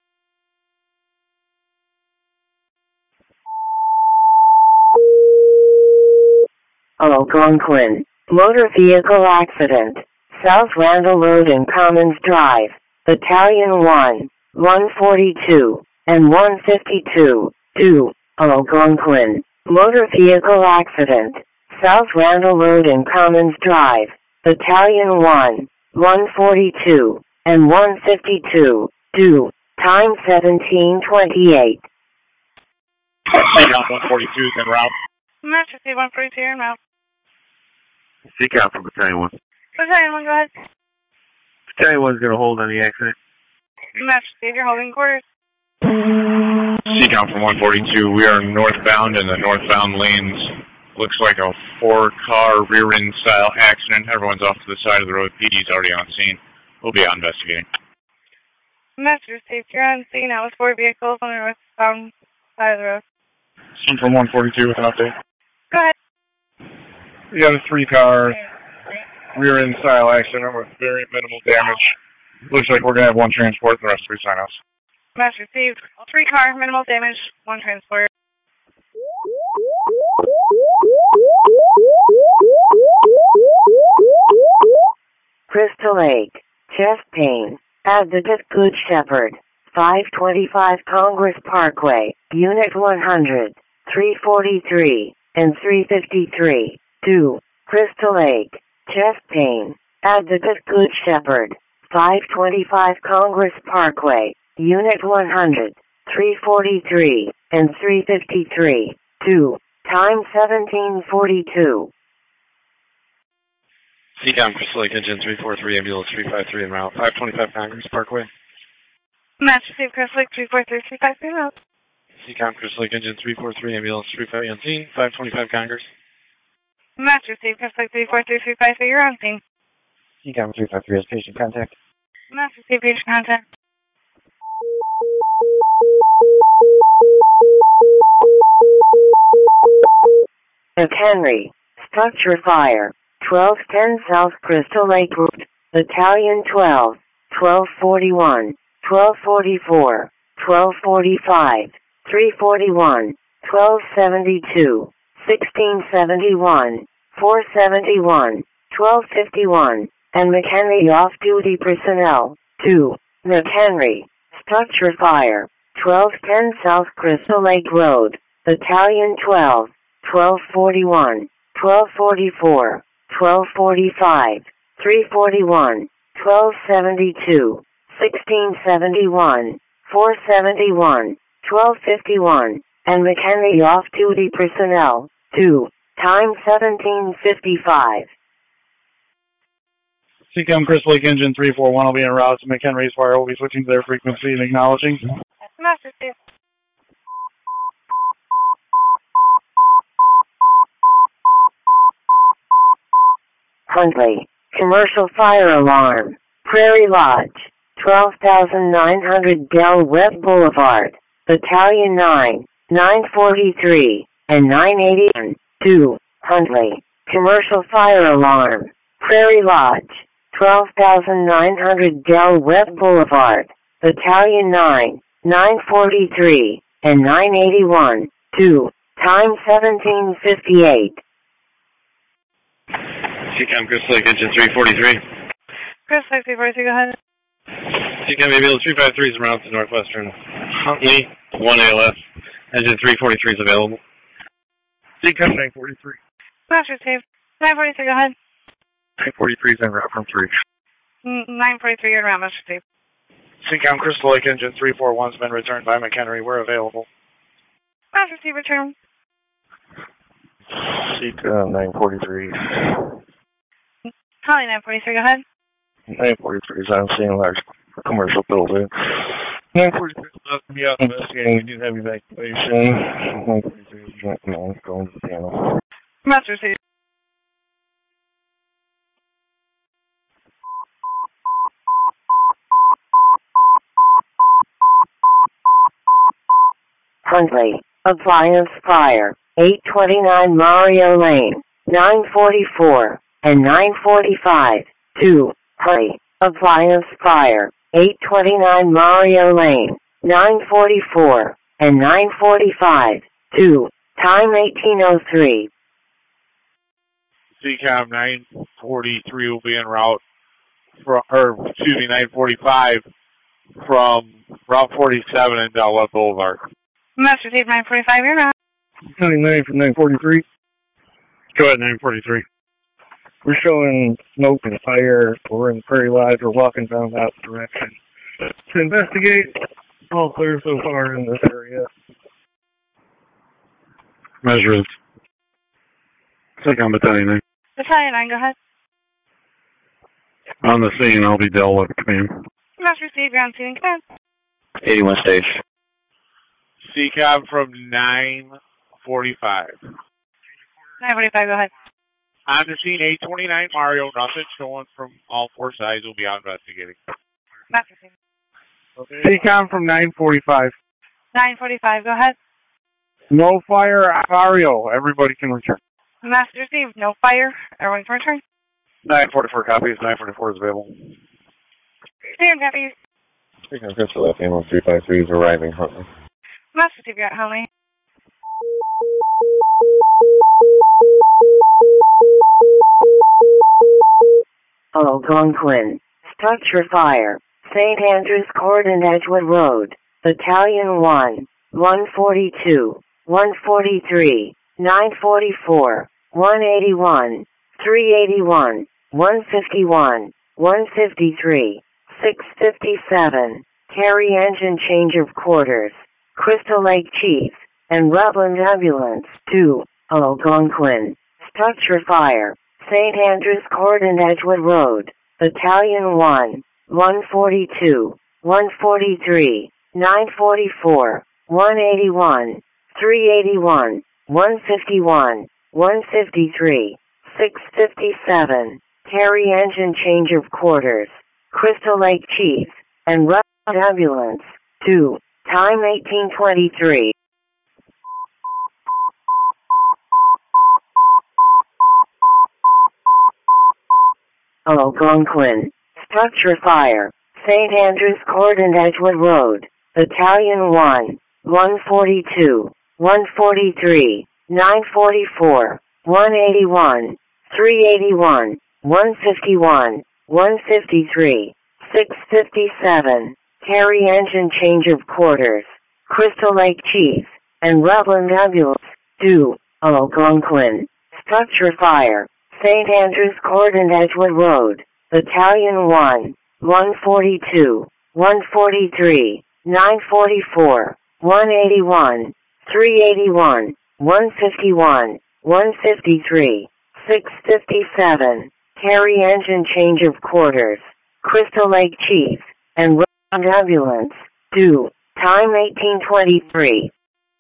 Speaker 3: Algonquin. Motor vehicle accident. South Randall Road and Commons Drive. Battalion 1, 142, and 152. 2. Algonquin. Motor vehicle accident. South Randall Road and Commons Drive. Battalion 1, 142, and 152. 2. Time 17:28.
Speaker 7: CCAM 142 is en route.
Speaker 8: Must receive 142 en route.
Speaker 12: CCAM from Battalion 1.
Speaker 8: Battalion 1, go ahead.
Speaker 12: Battalion 1 is going to hold on the accident.
Speaker 8: Must receive your holding quarters.
Speaker 7: CCAM from 142. We are northbound in the northbound lanes. Looks like a 4-car rear-end style accident. Everyone's off to the side of the road. PD's already on scene. We'll be out investigating.
Speaker 8: Must receive you're on scene. That was 4 vehicles on the northbound side of the road.
Speaker 7: Scene from 142 with an update.
Speaker 8: Go ahead.
Speaker 7: We got a 3-car rear-end style accident with very minimal damage. Looks like we're going to have 1 transport and the rest 3 sign-offs.
Speaker 8: Must received 3-car, minimal damage, 1 transport.
Speaker 3: Crystal Lake. Chest pain. Advocate Good Shepherd. 525 Congress Parkway. Unit 100. 343 and 353. 2. Crystal Lake. Chest pain. Advocate Good Shepherd. 525 Congress Parkway. Unit 100. 343 and 353. 2. Time 17:42.
Speaker 10: CCAM Crystal Lake Engine 343, ambulance 353 en route. 525 Congress Parkway.
Speaker 8: Match receive Crystal Lake 343, 353 route.
Speaker 10: CCAM Crystal Lake Engine 343, ambulance 350 on scene. 525 Congress.
Speaker 8: Match receive Crystal Lake 343, 353, you're on scene.
Speaker 15: CCAM 353 has patient contact.
Speaker 8: Match receive patient contact.
Speaker 3: McHenry. Structure fire. 1210 South Crystal Lake Route. Battalion 12. 1241. 1244. 1245. 341. 1272. 1671. 471. 1251. And McHenry off-duty personnel. 2. McHenry. Structure fire. 1210 South Crystal Lake Road. Battalion 12. 1241. 1244. 1245. 341. 1272. 1671. 471. 1251. And McHenry off-duty personnel. 2. Time 17:55.
Speaker 14: CCAM Crystal Lake Engine 341 will be en route to McHenry's fire. We'll be switching to their frequency and acknowledging.
Speaker 8: Match receive.
Speaker 3: Huntley. Commercial fire alarm. Prairie Lodge. 12,900 Del Webb Boulevard. Battalion 9. 943 and 981. 2. Huntley. Commercial fire alarm. Prairie Lodge. 12,900 Del Webb Boulevard. Battalion 9. 943 and 981. 2. Time 17:58.
Speaker 10: CCAM Crystal Lake Engine 343.
Speaker 8: Crystal Lake 343, go ahead.
Speaker 10: CCAM ambulance 353 is en route to Northwestern Huntley. 1 ALF. Engine 343 is available.
Speaker 14: CCAM 943.
Speaker 8: Match received. 943, go ahead.
Speaker 14: 943 is en route from 3.
Speaker 8: 943, you're en route, match received.
Speaker 14: CCAM Crystal Lake Engine 341 has been returned by McHenry. We're available.
Speaker 8: Match received, return.
Speaker 4: CCAM 943.
Speaker 8: Holly 943, go ahead.
Speaker 4: 943 is on scene, large commercial building. 943 will be out investigating. We do have evacuation. 943 no, going to the panel.
Speaker 8: Master City.
Speaker 3: Huntley, appliance fire, 829 Mario Lane, 944 and 945. 2. Huntley, appliance fire, 829 Mario Lane, 944 and 945. 2. Time 1803.
Speaker 7: CCOM 943 will be en route, 945 from Route 47 and Delaware Boulevard.
Speaker 8: Master Chief 945, you're not.
Speaker 14: County 9 from 943.
Speaker 7: Go ahead, 943.
Speaker 14: We're showing smoke and fire. We're in Prairie Lodge. We're walking down that direction to investigate. All clear so far in this area.
Speaker 7: Measurements. Second Battalion 9.
Speaker 8: Battalion 9, go ahead.
Speaker 7: On the scene, I'll be Delaware Command.
Speaker 8: Master Chief, you're on scene and command.
Speaker 5: 81 stage.
Speaker 7: CCOM from 945.
Speaker 8: 945, go ahead.
Speaker 7: On the scene, 829 Mario. Nothing showing from all four sides. We'll be out investigating.
Speaker 8: Master Chief.
Speaker 14: CCOM from 945.
Speaker 8: 945, go ahead.
Speaker 14: No fire at Mario. Everybody can return.
Speaker 8: Master Chief, no fire. Everyone can return.
Speaker 12: 944 copies. 944 is available.
Speaker 8: Stand copies.
Speaker 4: Speaking of Crystal, that Animal 353 is arriving, Huntley.
Speaker 8: Master Chief, you're at Huntley.
Speaker 3: Algonquin, structure fire, St. Andrews Court and Edgewood Road, Battalion 1, 142, 143, 944, 181, 381, 151, 153, 657, Terry engine change of quarters, Crystal Lake Chief, and Rutland Ambulance 2, Algonquin, structure fire, St. Andrews Court and Edgewood Road, Battalion 1, 142, 143, 944, 181, 381, 151, 153, 657, Terry engine change of quarters, Crystal Lake Chief, and Rutland Ambulance 2, time 1823. Algonquin, structure fire, St. Andrews Court and Edgewood Road, Battalion 1, 142, 143, 944, 181, 381, 151, 153, 657, Terry engine change of quarters, Crystal Lake Chief, and Rutland Ambulance 2, Algonquin, structure fire, St. Andrews Court and Edgewood Road, Battalion 1, 142, 143, 944, 181, 381, 151, 153, 657, Terry engine change of quarters, Crystal Lake Chief, and Rutland Ambulance 2, time 1823.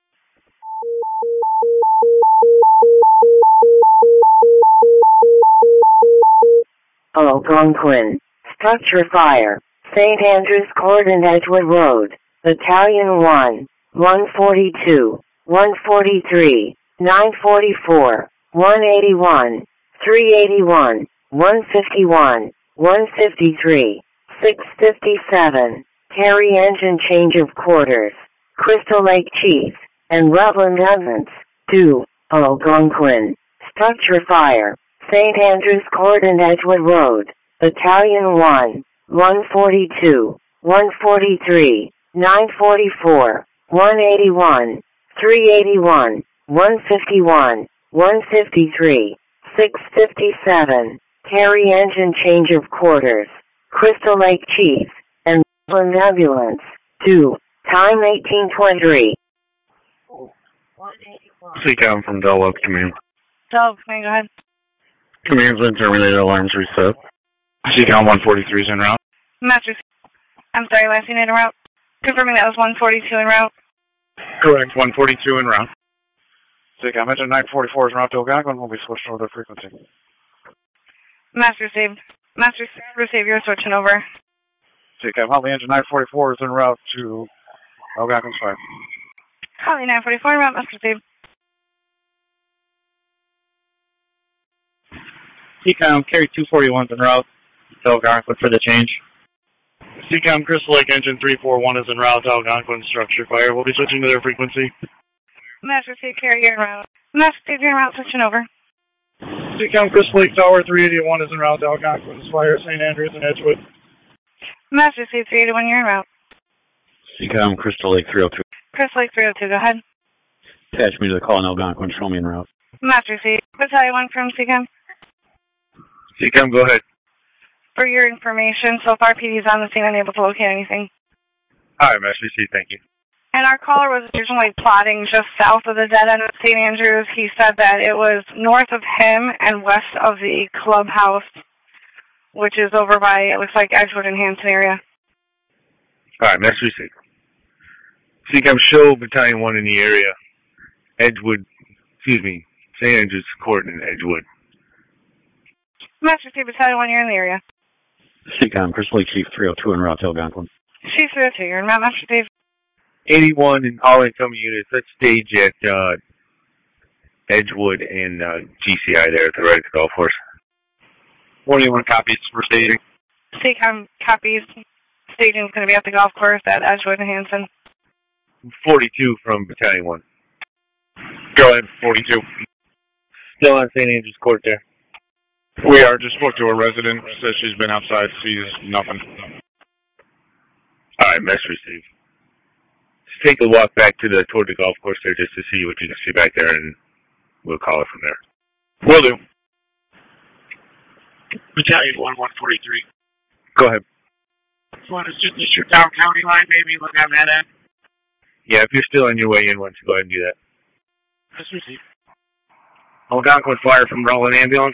Speaker 3: Algonquin, structure fire, St. Andrews Court and Edgewood Road, Battalion 1, 142, 143, 944, 181, 381, 151, 153, 657, Terry engine change of quarters, Crystal Lake Chief, and Rutland Ambulance 2, Algonquin, structure fire, St. Andrews Court and Edgewood Road, Battalion 1, 142, 143, 944, 181, 381, 151, 153, 657, Terry engine change of quarters, Crystal Lake Chief, and Rutland Ambulance 2, time 1823.
Speaker 7: CCOM from Delaware Command.
Speaker 8: Delaware Command, go ahead.
Speaker 7: Command's been terminated, alarms reset. CCOM 143 is en route.
Speaker 8: Master, I'm sorry, last unit en route. Confirming that was 142 en route.
Speaker 7: Correct, 142 en route.
Speaker 14: SACOM engine 944 is en route to Algonquin. We'll be switching over the frequency.
Speaker 8: Master receive, you're switching over.
Speaker 14: SACOM Huntley engine 944 is en route to Algonquin Spire.
Speaker 8: Huntley 944 en route, master receive.
Speaker 9: SEACOM carry 241 en route to Algonquin for the change.
Speaker 7: SEACOM Crystal Lake engine 341 is en route to Algonquin structure fire. We'll be switching to their frequency.
Speaker 8: Master receive, carry en route. Master receive, you're en route, switching over.
Speaker 7: SEACOM Crystal Lake Tower 381 is en route to Algonquin Spire, St. Andrews and Edgewood.
Speaker 8: Master receive, 381, you're en route.
Speaker 9: SEACOM Crystal Lake 302.
Speaker 8: Crystal Lake 302, go ahead.
Speaker 9: Attach me to the call in Algonquin, show me en route.
Speaker 8: Master receive, Battalion 1 from SEACOM.
Speaker 12: SEACOM, go ahead.
Speaker 8: For your information, so far PD is on the scene, unable to locate anything.
Speaker 12: All right, Master C, thank you.
Speaker 8: And our caller was originally plotting just south of the dead end of St. Andrews. He said that it was north of him and west of the clubhouse, which is over by, it looks like, Edgewood and Hanson area.
Speaker 12: All right, Master C. SEACOM, show Battalion 1 in the area. St. Andrews Court in Edgewood.
Speaker 8: Master C, Battalion 1, you're in the area.
Speaker 9: SEACOM Crystal Lake Chief 302 en route to Algonquin.
Speaker 8: Chief 302, you're in route, Master Steve.
Speaker 12: 81 and all incoming units. Let's stage at Edgewood and GCI there at the right of the golf course.
Speaker 10: 41 copies for staging.
Speaker 8: SEACOM copies. Staging is going to be at the golf course at Edgewood and Hanson.
Speaker 12: 42 from Battalion 1.
Speaker 7: Go ahead, 42.
Speaker 12: Still on St. Andrews Court there.
Speaker 7: We are. Just spoke to a resident. Says she's been outside, sees nothing.
Speaker 12: All right, Master Steve. Just take a walk back toward the golf course there just to see what you can see back there, and we'll call it from there.
Speaker 7: Will do.
Speaker 17: Battalion 1, 143.
Speaker 12: Go ahead.
Speaker 17: Want to shoot down county line, maybe look on that end?
Speaker 12: Yeah, if you're still on your way in, why don't you go ahead and do that?
Speaker 17: Let's receive.
Speaker 12: Algonquin Fire from Rutland Ambulance.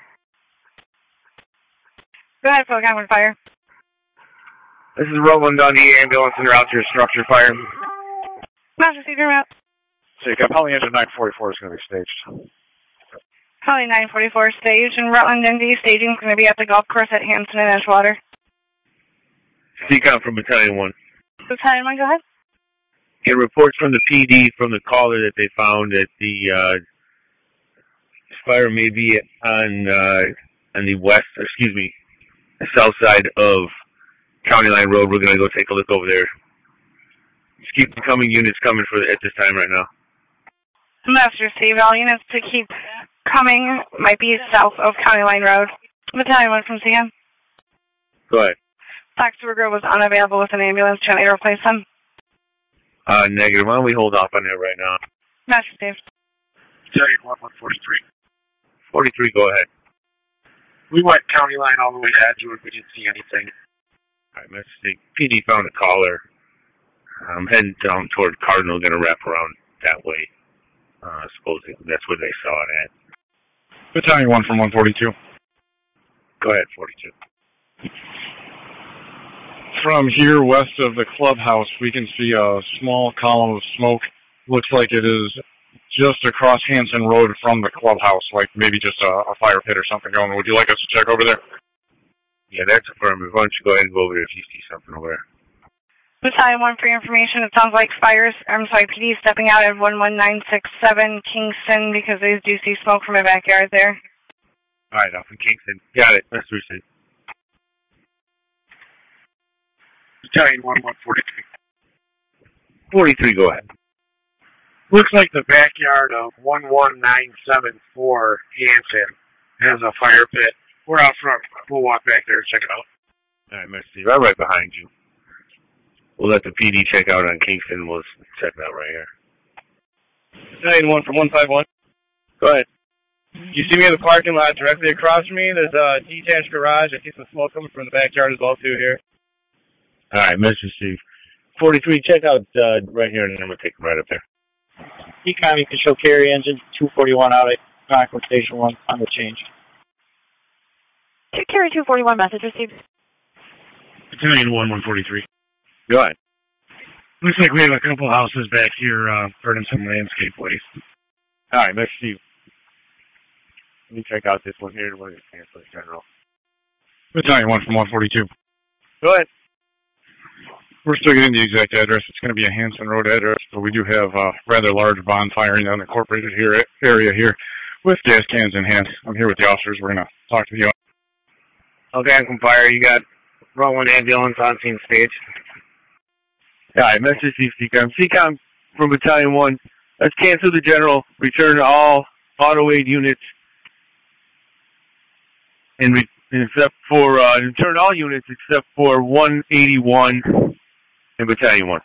Speaker 8: Go ahead, Algonquin Fire.
Speaker 12: This is Rutland on the ambulance and route to your structure fire.
Speaker 8: Master Steve, you're route.
Speaker 14: SACOM Huntley engine 944 is going to be staged.
Speaker 8: Huntley 944 stage in Rutland, ND. Staging is going to be at the golf course at Hanson and Edgewater.
Speaker 12: SEACOM from Battalion 1.
Speaker 8: Battalion 1, go ahead.
Speaker 12: Get reports from the PD from the caller that they found that the fire may be on the the south side of County Line Road. We're going to go take a look over there. Just keep incoming units coming at this time right now.
Speaker 8: Master Steve, all units to keep coming might be south of County Line Road. Battalion 1 from CM.
Speaker 12: Go ahead.
Speaker 8: Foxwood Grove was unavailable with an ambulance. Trying to replace them.
Speaker 12: Negative. Why don't we hold off on that right now?
Speaker 8: Master Steve.
Speaker 17: Battalion 1, 143.
Speaker 12: 43, go ahead.
Speaker 17: We went county line all the way to Edgewood. We didn't see anything.
Speaker 12: All right, Master Steve. PD found a caller. I'm heading down toward Cardinal, going to wrap around that way. Supposedly that's where they saw it at.
Speaker 7: Battalion 1 from 142.
Speaker 12: Go ahead, 42.
Speaker 7: From here west of the clubhouse, we can see a small column of smoke. Looks like it is just across Hanson Road from the clubhouse, like maybe just a fire pit or something going. Would you like us to check over there?
Speaker 12: Yeah, that's affirmative. Why don't you go ahead and go over there if you see something over there.
Speaker 8: Battalion 1 for your information. It sounds like PD stepping out at 11967 Kingston because they do see smoke from a backyard there.
Speaker 12: All right, off in Kingston. Got it. That's received.
Speaker 17: Battalion 1, 143.
Speaker 12: 43, go ahead.
Speaker 17: Looks like the backyard of 11974 Hanson has a fire pit. We're out front. We'll walk back there and check it out.
Speaker 12: All right, Mr. Steve. I'm right behind you. We'll let the PD check out on Kingston. We'll check it out right here.
Speaker 18: Battalion 1 from 151.
Speaker 12: Go ahead.
Speaker 18: You see me in the parking lot directly across from me. There's a detached garage. I see some smoke coming from the backyard as well, too, here.
Speaker 12: All right, Mr. Steve. 43, check out right here, and then we'll take him right up there.
Speaker 9: ECOM, you can show carry engine 241 out at Concord Station 1 on the change.
Speaker 19: Carry 241, message received.
Speaker 12: Battalion 1, 143. Go ahead.
Speaker 14: Looks like we have a couple houses back here burning some landscape waste.
Speaker 7: All right, next Steve. Let me check out this one here. What is it, General? Battalion 1 from 142.
Speaker 14: Go ahead.
Speaker 7: We're still getting the exact address. It's going to be a Hanson Road address, but we do have a rather large bonfire in the unincorporated area here with gas cans in hand. I'm here with the officers. We're going to talk to the officers.
Speaker 17: Algonquin Fire, you got Roland ambulance on scene stage.
Speaker 12: Hi, Message Chief CCOM. CCOM from Battalion 1. Let's cancel the general. Return to all auto aid units. And return all units except for 181 in Battalion 1.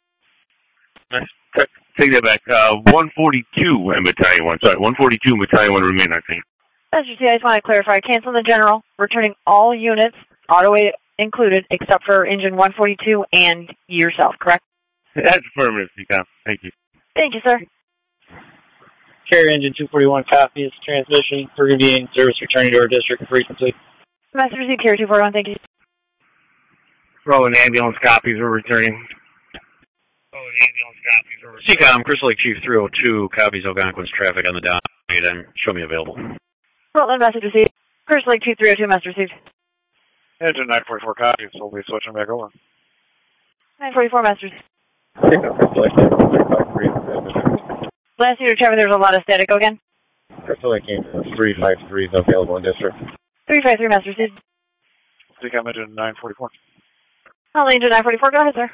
Speaker 12: Take that back. 142 in Battalion 1. Sorry, 142 in Battalion 1 remain, I think.
Speaker 19: Message Chief, I just want to clarify. Cancel the general, returning all units, auto aid included, except for engine 142 and yourself, correct?
Speaker 12: That's affirmative, CCOM. Thank you.
Speaker 19: Thank you, sir.
Speaker 9: Carrier engine 241 copies, transmission, we're going to be in service returning to our district frequency.
Speaker 19: Message received, Carrier 241, thank you.
Speaker 17: Roland ambulance copies are returning.
Speaker 10: CCOM, Crystal Lake Chief 302, copies Algonquin's traffic on the down. Show me available.
Speaker 19: Portland, message received. Crystal Lake Chief 302, message received.
Speaker 7: Engine 944 copies, so we'll be switching back over.
Speaker 19: 944, message. Last year, Trevor, there's a lot of static. Go again.
Speaker 11: Crystal Lake 353 is available in district.
Speaker 19: 353, message received.
Speaker 7: CCOM engine 944.
Speaker 19: All engine 944, go ahead, sir.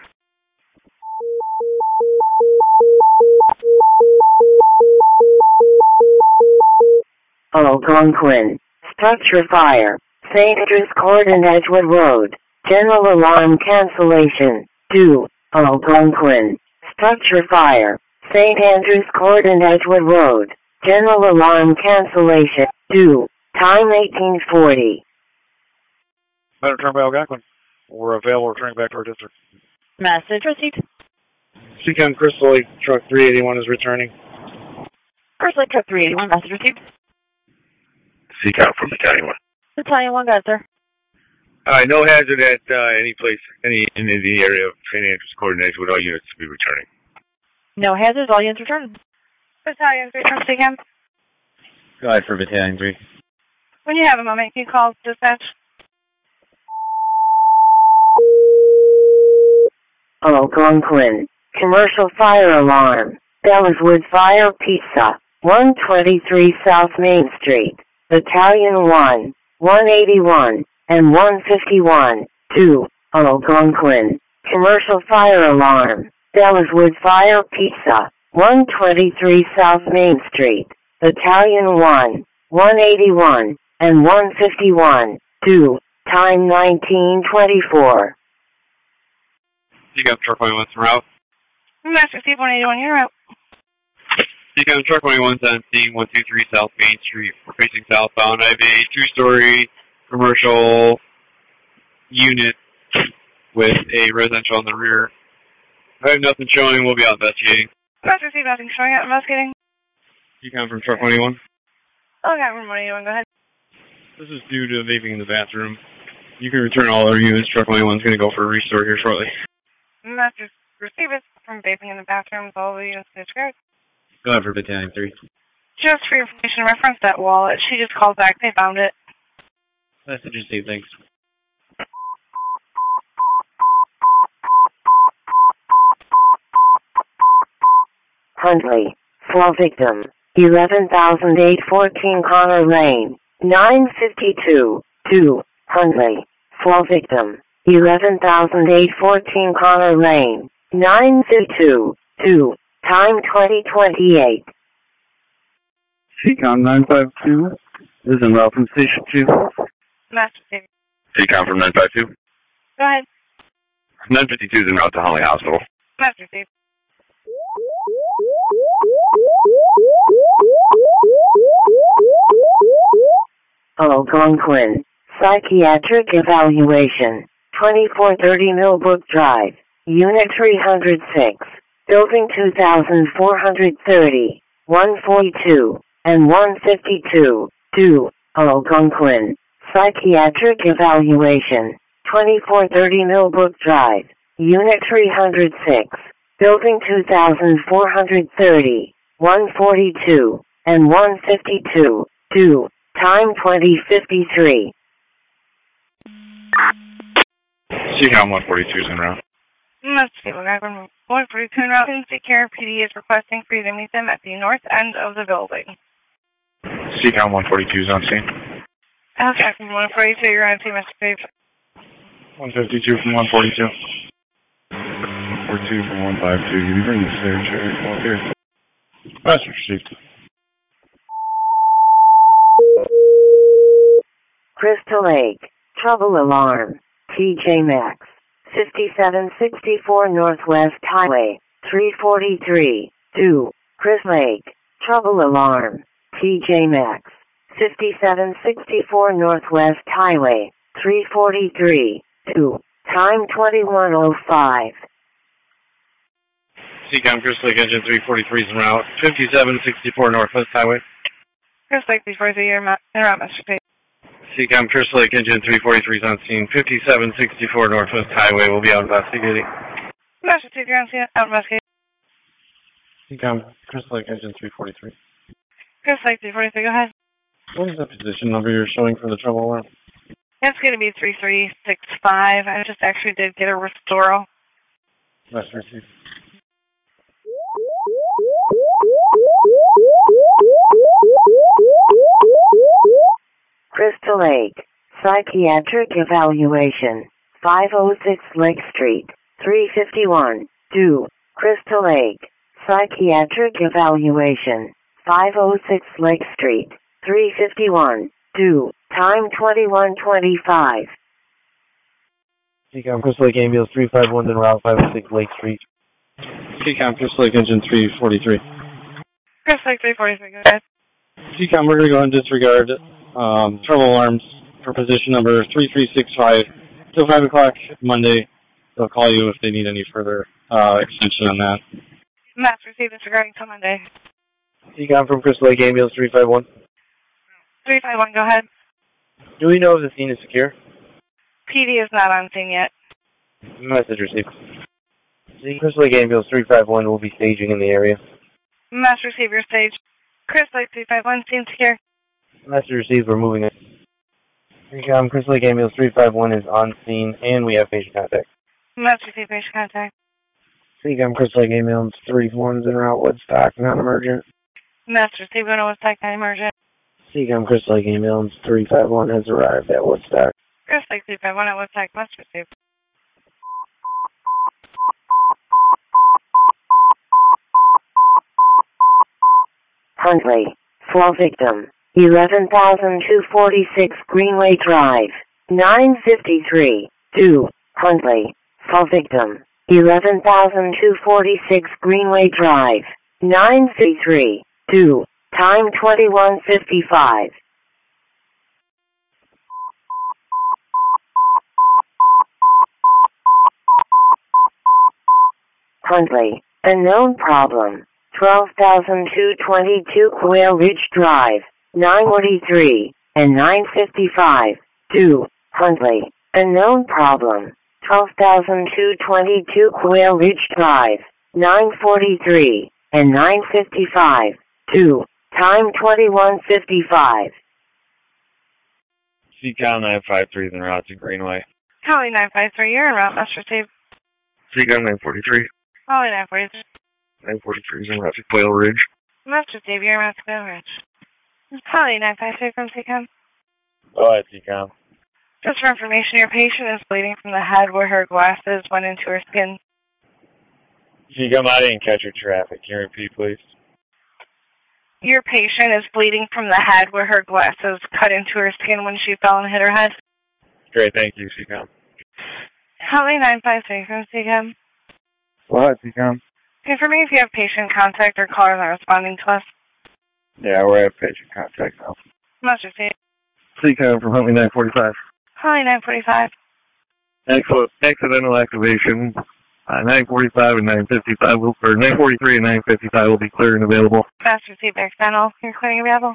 Speaker 3: Algonquin. Structure fire. St. Andrews Court and Edgewood Road. General alarm cancellation. 2. Algonquin. Structure fire. St. Andrews Court and Edgewood Road. General alarm cancellation. 2. Time 1840.
Speaker 7: Better turn by Algonquin. We're available returning back to our district.
Speaker 19: Message received.
Speaker 14: CCOM Crystal Lake Truck 381 is returning.
Speaker 19: Crystal Lake Truck 381, message received.
Speaker 12: CCOM from Battalion 1.
Speaker 19: Battalion 1, go ahead, sir.
Speaker 12: No hazard at any place, in the area of St. Andrews Court and Edgewood. All units to be returning.
Speaker 19: No hazards, all units returning. Battalion 3 from CCOM.
Speaker 15: Go ahead for Battalion 3.
Speaker 8: When you have a moment, can you call dispatch?
Speaker 3: Algonquin. Commercial fire alarm. Bellaswood Fire Pizza. 123 South Main Street. Battalion 1. 181 and 151. 2. Algonquin. Commercial fire alarm. Bellaswood Fire Pizza. 123 South Main Street. Battalion 1. 181 and 151. 2. Time 1924.
Speaker 10: CCOM Truck 21's en route.
Speaker 8: Master Steve 181, you're out.
Speaker 10: CCOM Truck 21's on scene 123 South Main Street. We're facing southbound. I have a 2-story commercial unit with a residential on the rear. If I have nothing showing, we'll be out investigating.
Speaker 8: Master Steve, nothing showing up, investigating.
Speaker 10: CCOM from Truck 21.
Speaker 8: Okay, from 181, go ahead.
Speaker 10: This is due to vaping in the bathroom. You can return all our units. Truck 21's going to go for a restore here shortly.
Speaker 8: Master receive it from vaping in the bathrooms, all the units discard.
Speaker 15: Go ahead for Battalion 3.
Speaker 8: Just for your information, reference that wallet. She just called back, they found it.
Speaker 15: Message received, thanks.
Speaker 3: Huntley. Fall victim. 11,814 Connor Lane. 952. 2. Huntley. Fall victim. 11,814 Connor Lane. 952. 2. Time 2028.
Speaker 11: CCOM 952 is en route from Station 2.
Speaker 8: Master Steve.
Speaker 12: CCOM from 952.
Speaker 8: Go ahead.
Speaker 12: 952 is en route to Holly Hospital.
Speaker 8: Master Steve.
Speaker 3: Algonquin. Psychiatric evaluation. 2430 Millbrook Drive. Unit 306. Building 2430. 142 and 152. 2. Algonquin. Psychiatric evaluation. 2430 Millbrook Drive. Unit 306. Building 2430, 142, and 152, 2, time 2053.
Speaker 7: Seacom 142 is en route.
Speaker 8: Let's see, we're going to 142 route. Take care. PD is requesting for you to meet them at the north end of the building.
Speaker 7: Seacom 142 is on scene.
Speaker 8: Okay, from 142, you're on team Mr. Dave.
Speaker 7: 152 from 142.
Speaker 11: 42 from 152. Can you bring this there, Jerry? Come up here.
Speaker 7: That's received.
Speaker 3: Crystal Lake, trouble alarm, TJ Maxx, 5764 Northwest Highway, 343, 2, Crystal Lake, trouble alarm, TJ Maxx, 5764 Northwest Highway, 343, 2, time 21:05.
Speaker 13: Seacom Crystal Lake Engine 343 is en route. 5764 Northwest Highway.
Speaker 8: Crystal Lake, before the year, en route, Mr. Dave.
Speaker 13: Seacom Crystal Lake Engine 343 is on scene. 5764 Northwest Highway will be out investigating.
Speaker 8: Mr. Dave, you're on scene, out investigating.
Speaker 9: Seacom Crystal Lake Engine 343.
Speaker 8: Crystal Lake 343, go ahead.
Speaker 9: What is the position number you're showing for the trouble alarm?
Speaker 8: It's going to be 3365. I just actually did get a restoral.
Speaker 9: That's received.
Speaker 3: Crystal Lake, psychiatric evaluation, 506 Lake Street, 351, 2, Crystal Lake, psychiatric evaluation, 506 Lake Street, 351, 2, time 21:25.
Speaker 15: Seacom Crystal Lake Ambulance 351 en route 506 Lake Street.
Speaker 9: Seacom Crystal Lake Engine 343.
Speaker 8: Crystal Lake 343, go ahead.
Speaker 9: Seacom, we're going to go and disregard trouble alarms for position number 3365 till 5 o'clock Monday. They'll call you if they need any further extension on that.
Speaker 8: Mass received disregarding till Monday.
Speaker 15: Seacom from Crystal Lake Ambulance 351.
Speaker 8: 351, go ahead.
Speaker 15: Do we know if the scene is secure?
Speaker 8: PD is not on scene yet.
Speaker 15: Message received. The Crystal Lake Ambulance 351 will be staging in the area.
Speaker 8: Mass receive your stage. Crystal Lake 351, scene secure.
Speaker 15: Message received, we're moving it. Seacom Crystal Lake Ambulance 351 is on scene and we have patient contact.
Speaker 8: Mass receive patient contact.
Speaker 16: Seacom Crystal Lake Ambulance 341 is en route Woodstock, not emergent.
Speaker 8: Mass receive going to Woodstock, not emergent.
Speaker 16: Seacom Crystal Lake Ambulance 351 has arrived at Woodstock.
Speaker 8: Crystal Lake 351 at Woodstock, mass receive.
Speaker 3: Huntley, fall victim, 11,246 Greenway Drive, 953, 2, Huntley, fall victim, 11,246 Greenway Drive, 953, 2, time 21:55. Huntley, a known problem, 12,222 Quail Ridge Drive, 943, and 955, 2, Huntley, a known problem, 12,222 Quail Ridge Drive, 943, and 955, 2, time 21:55.
Speaker 4: Seacom 953 is en route to Greenway.
Speaker 8: Holly 953, you're en route, mass receive.
Speaker 4: Seacom 943.
Speaker 8: Holly 943.
Speaker 4: 943 is en route to Quail Ridge.
Speaker 8: Mass receive, you're en route to Quail Ridge. Holly 953 from Seacom.
Speaker 4: Go ahead, Seacom.
Speaker 8: Just for information, your patient is bleeding from the head where her glasses went into her skin.
Speaker 4: Seacom, I didn't catch your traffic. Can you repeat, please?
Speaker 8: Your patient is bleeding from the head where her glasses cut into her skin when she fell and hit her head.
Speaker 4: Great, thank you, Seacom.
Speaker 8: Holly 953 from Seacom.
Speaker 11: Go ahead, Seacom.
Speaker 8: Confirm me if you have patient contact or callers not responding to us.
Speaker 11: Yeah, we're at patient contact now.
Speaker 8: Must receive.
Speaker 11: Seacom from Huntley 945.
Speaker 8: Holly 945.
Speaker 4: Accidental activation. 945 and 955 will, or 943 and 955 will be clear and available.
Speaker 8: Mass receive accidental. You're clearing available.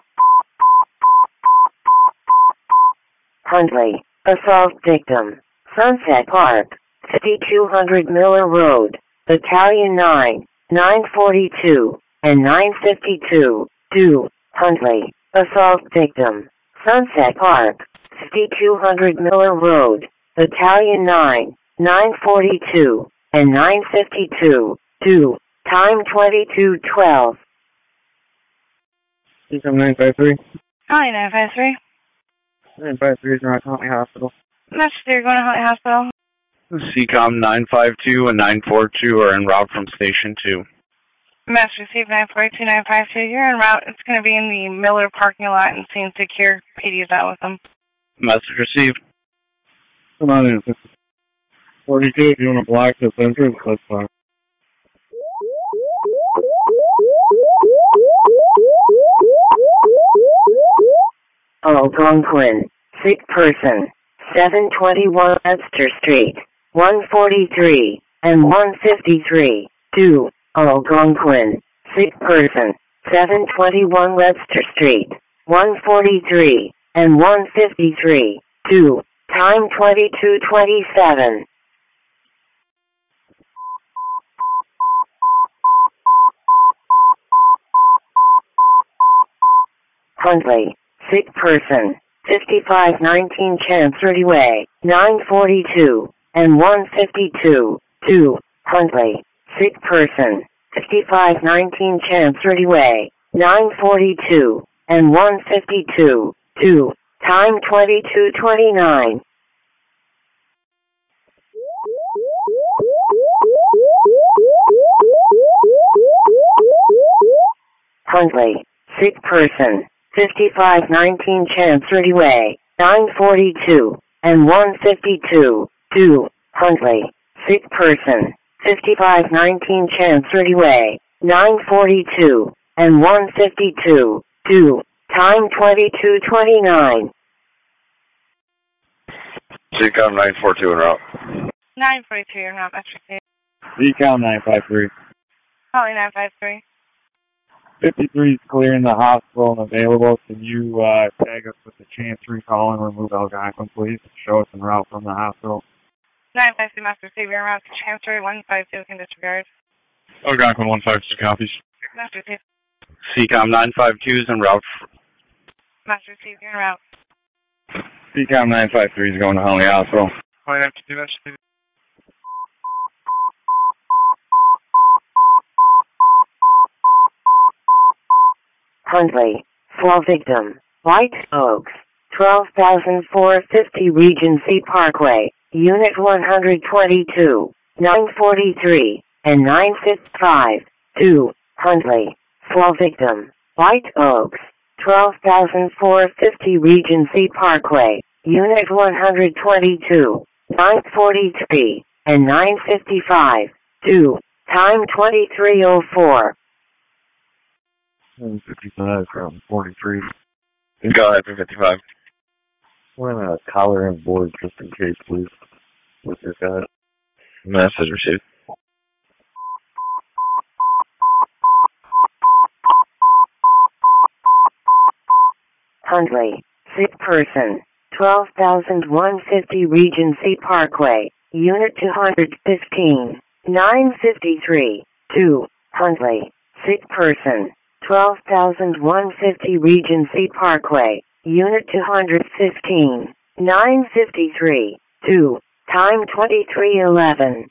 Speaker 3: Huntley, assault victim, Sunset Park, 5200 Miller Road, Battalion 9, 942, and 952, 2, Huntley, assault victim. Sunset Park, 5200 Miller Road, Battalion 9, 942, and 952, 2, time 22:12.
Speaker 9: Become 953.
Speaker 8: Hi, 953.
Speaker 9: 953 is Rock County Hospital.
Speaker 8: Master, you're going to Huntley Hospital.
Speaker 20: CCOM 952 and 942 are en route from Station 2.
Speaker 8: Master, receive 942, 952. You're en route. It's going to be in the Miller parking lot and Scene Secure. PD's out with them.
Speaker 20: Message received.
Speaker 9: Come on in. 42, if you want to block this entrance, that's fine.
Speaker 3: Algonquin, sick person, 721 Webster Street, 143 and 153, 2, Algonquin, sick person, 721 Webster Street, 143 and 153, 2, time 22:27. Huntley, sick person, 5519 Chancery Way, 942 and 152, 2, Huntley, sick person, 5519 Chancery Way, 942 and 152, 2, time 22:29. Huntley, sick person, 5519 Chancery Way, 942 and 152, 2, Huntley, sick person, 5519 Chancery Way, 942 and 152, 2, time 22:29.
Speaker 11: CCOM 942 en route.
Speaker 8: 942, you're not Master receive.
Speaker 9: CCOM 953.
Speaker 8: Holly 953.
Speaker 9: 53 is clear in the hospital and available. Can you tag us with the Chancery call and remove Algonquin, please? Show us en route from the hospital.
Speaker 8: 953, Master receive. You're en route to Chancery. 152 can disregard.
Speaker 7: Algonquin 152 copies.
Speaker 8: Master receive.
Speaker 20: CCOM 952 is en route.
Speaker 8: Master receive. You're en route.
Speaker 9: CCOM 953 is going to Huntley Hospital.
Speaker 6: Holly 952, Master receive.
Speaker 3: Huntley, fall victim, White Oaks, 12,450 Regency Parkway, Unit 122, 943, and 955, 2, Huntley, fall victim, White Oaks, 12,450 Regency Parkway, Unit 122, 943, and 955, 2, time 23:04.
Speaker 9: 55 from 43.
Speaker 11: Go ahead for 55.
Speaker 9: We're going to collar and board just in case, please. With your guy.
Speaker 11: Message received.
Speaker 3: Huntley, sick person, 12,150 Regency Parkway, Unit 215, 953, 2, Huntley, sick person, 12,150 Regency Parkway, Unit 215, 953, 2, time 23:11.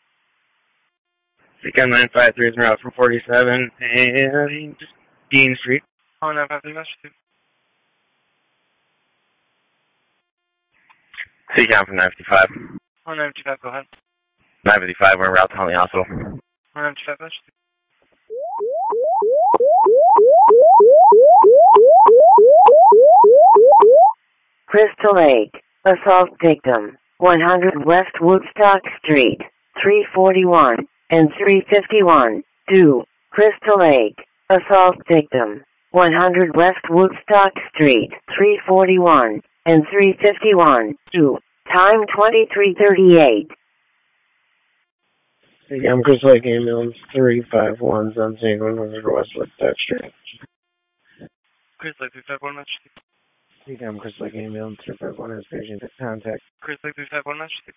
Speaker 6: CCOM 953 is en route from 47 and Dean Street. Holly 953, Master receive.
Speaker 5: CCOM from 955.
Speaker 6: Holly 955, go ahead.
Speaker 5: 955, we're en route to Huntley Hospital.
Speaker 6: Holly 955, Master receive.
Speaker 3: Crystal Lake, assault victim, 100 West Woodstock Street, 341 and 351, 2, Crystal Lake, assault victim, 100 West Woodstock Street, 341 and 351, 2, time 23:38.
Speaker 16: I'm Chris Lake Ambulance 351 on scene 100 West Woodstock Street.
Speaker 6: Chris Lake 351, Master receive.
Speaker 15: CCOM, Chris Lake ambulance 351 has patient contact.
Speaker 6: Chris Lake 351, Master.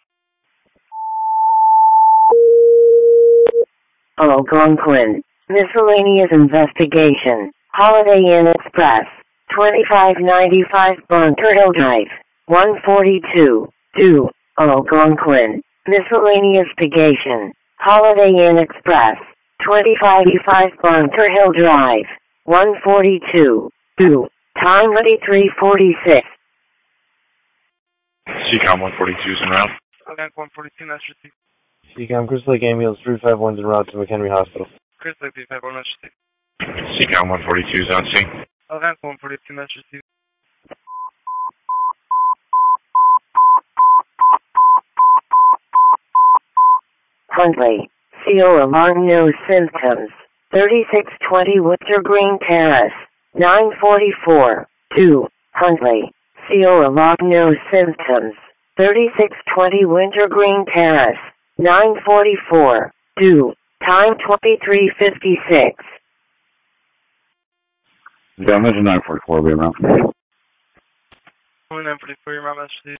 Speaker 3: Algonquin. Miscellaneous investigation. Holiday Inn Express. 2595 Bunker Hill Drive. 142. 2. Algonquin. Miscellaneous investigation. Holiday Inn Express. 2595 Bunker Hill Drive. 142. 2. Time 2346.
Speaker 7: CCOM 142 is en route.
Speaker 6: Okay, 142, Master.
Speaker 15: CCOM, Chris Lake ambulance 351 is en route to McHenry Hospital.
Speaker 6: Chris Lake 351, Master.
Speaker 7: CCOM 142 is on scene.
Speaker 6: Okay, 142, Master.
Speaker 3: Huntley. CO alarm, no symptoms. 3620 Wintergreen Terrace. 944. 2. Huntley. CO alarm, no symptoms. 3620 Wintergreen Terrace. 944. 2. Time 2356.
Speaker 11: Damage 944, be around.
Speaker 6: 944, you're my Master.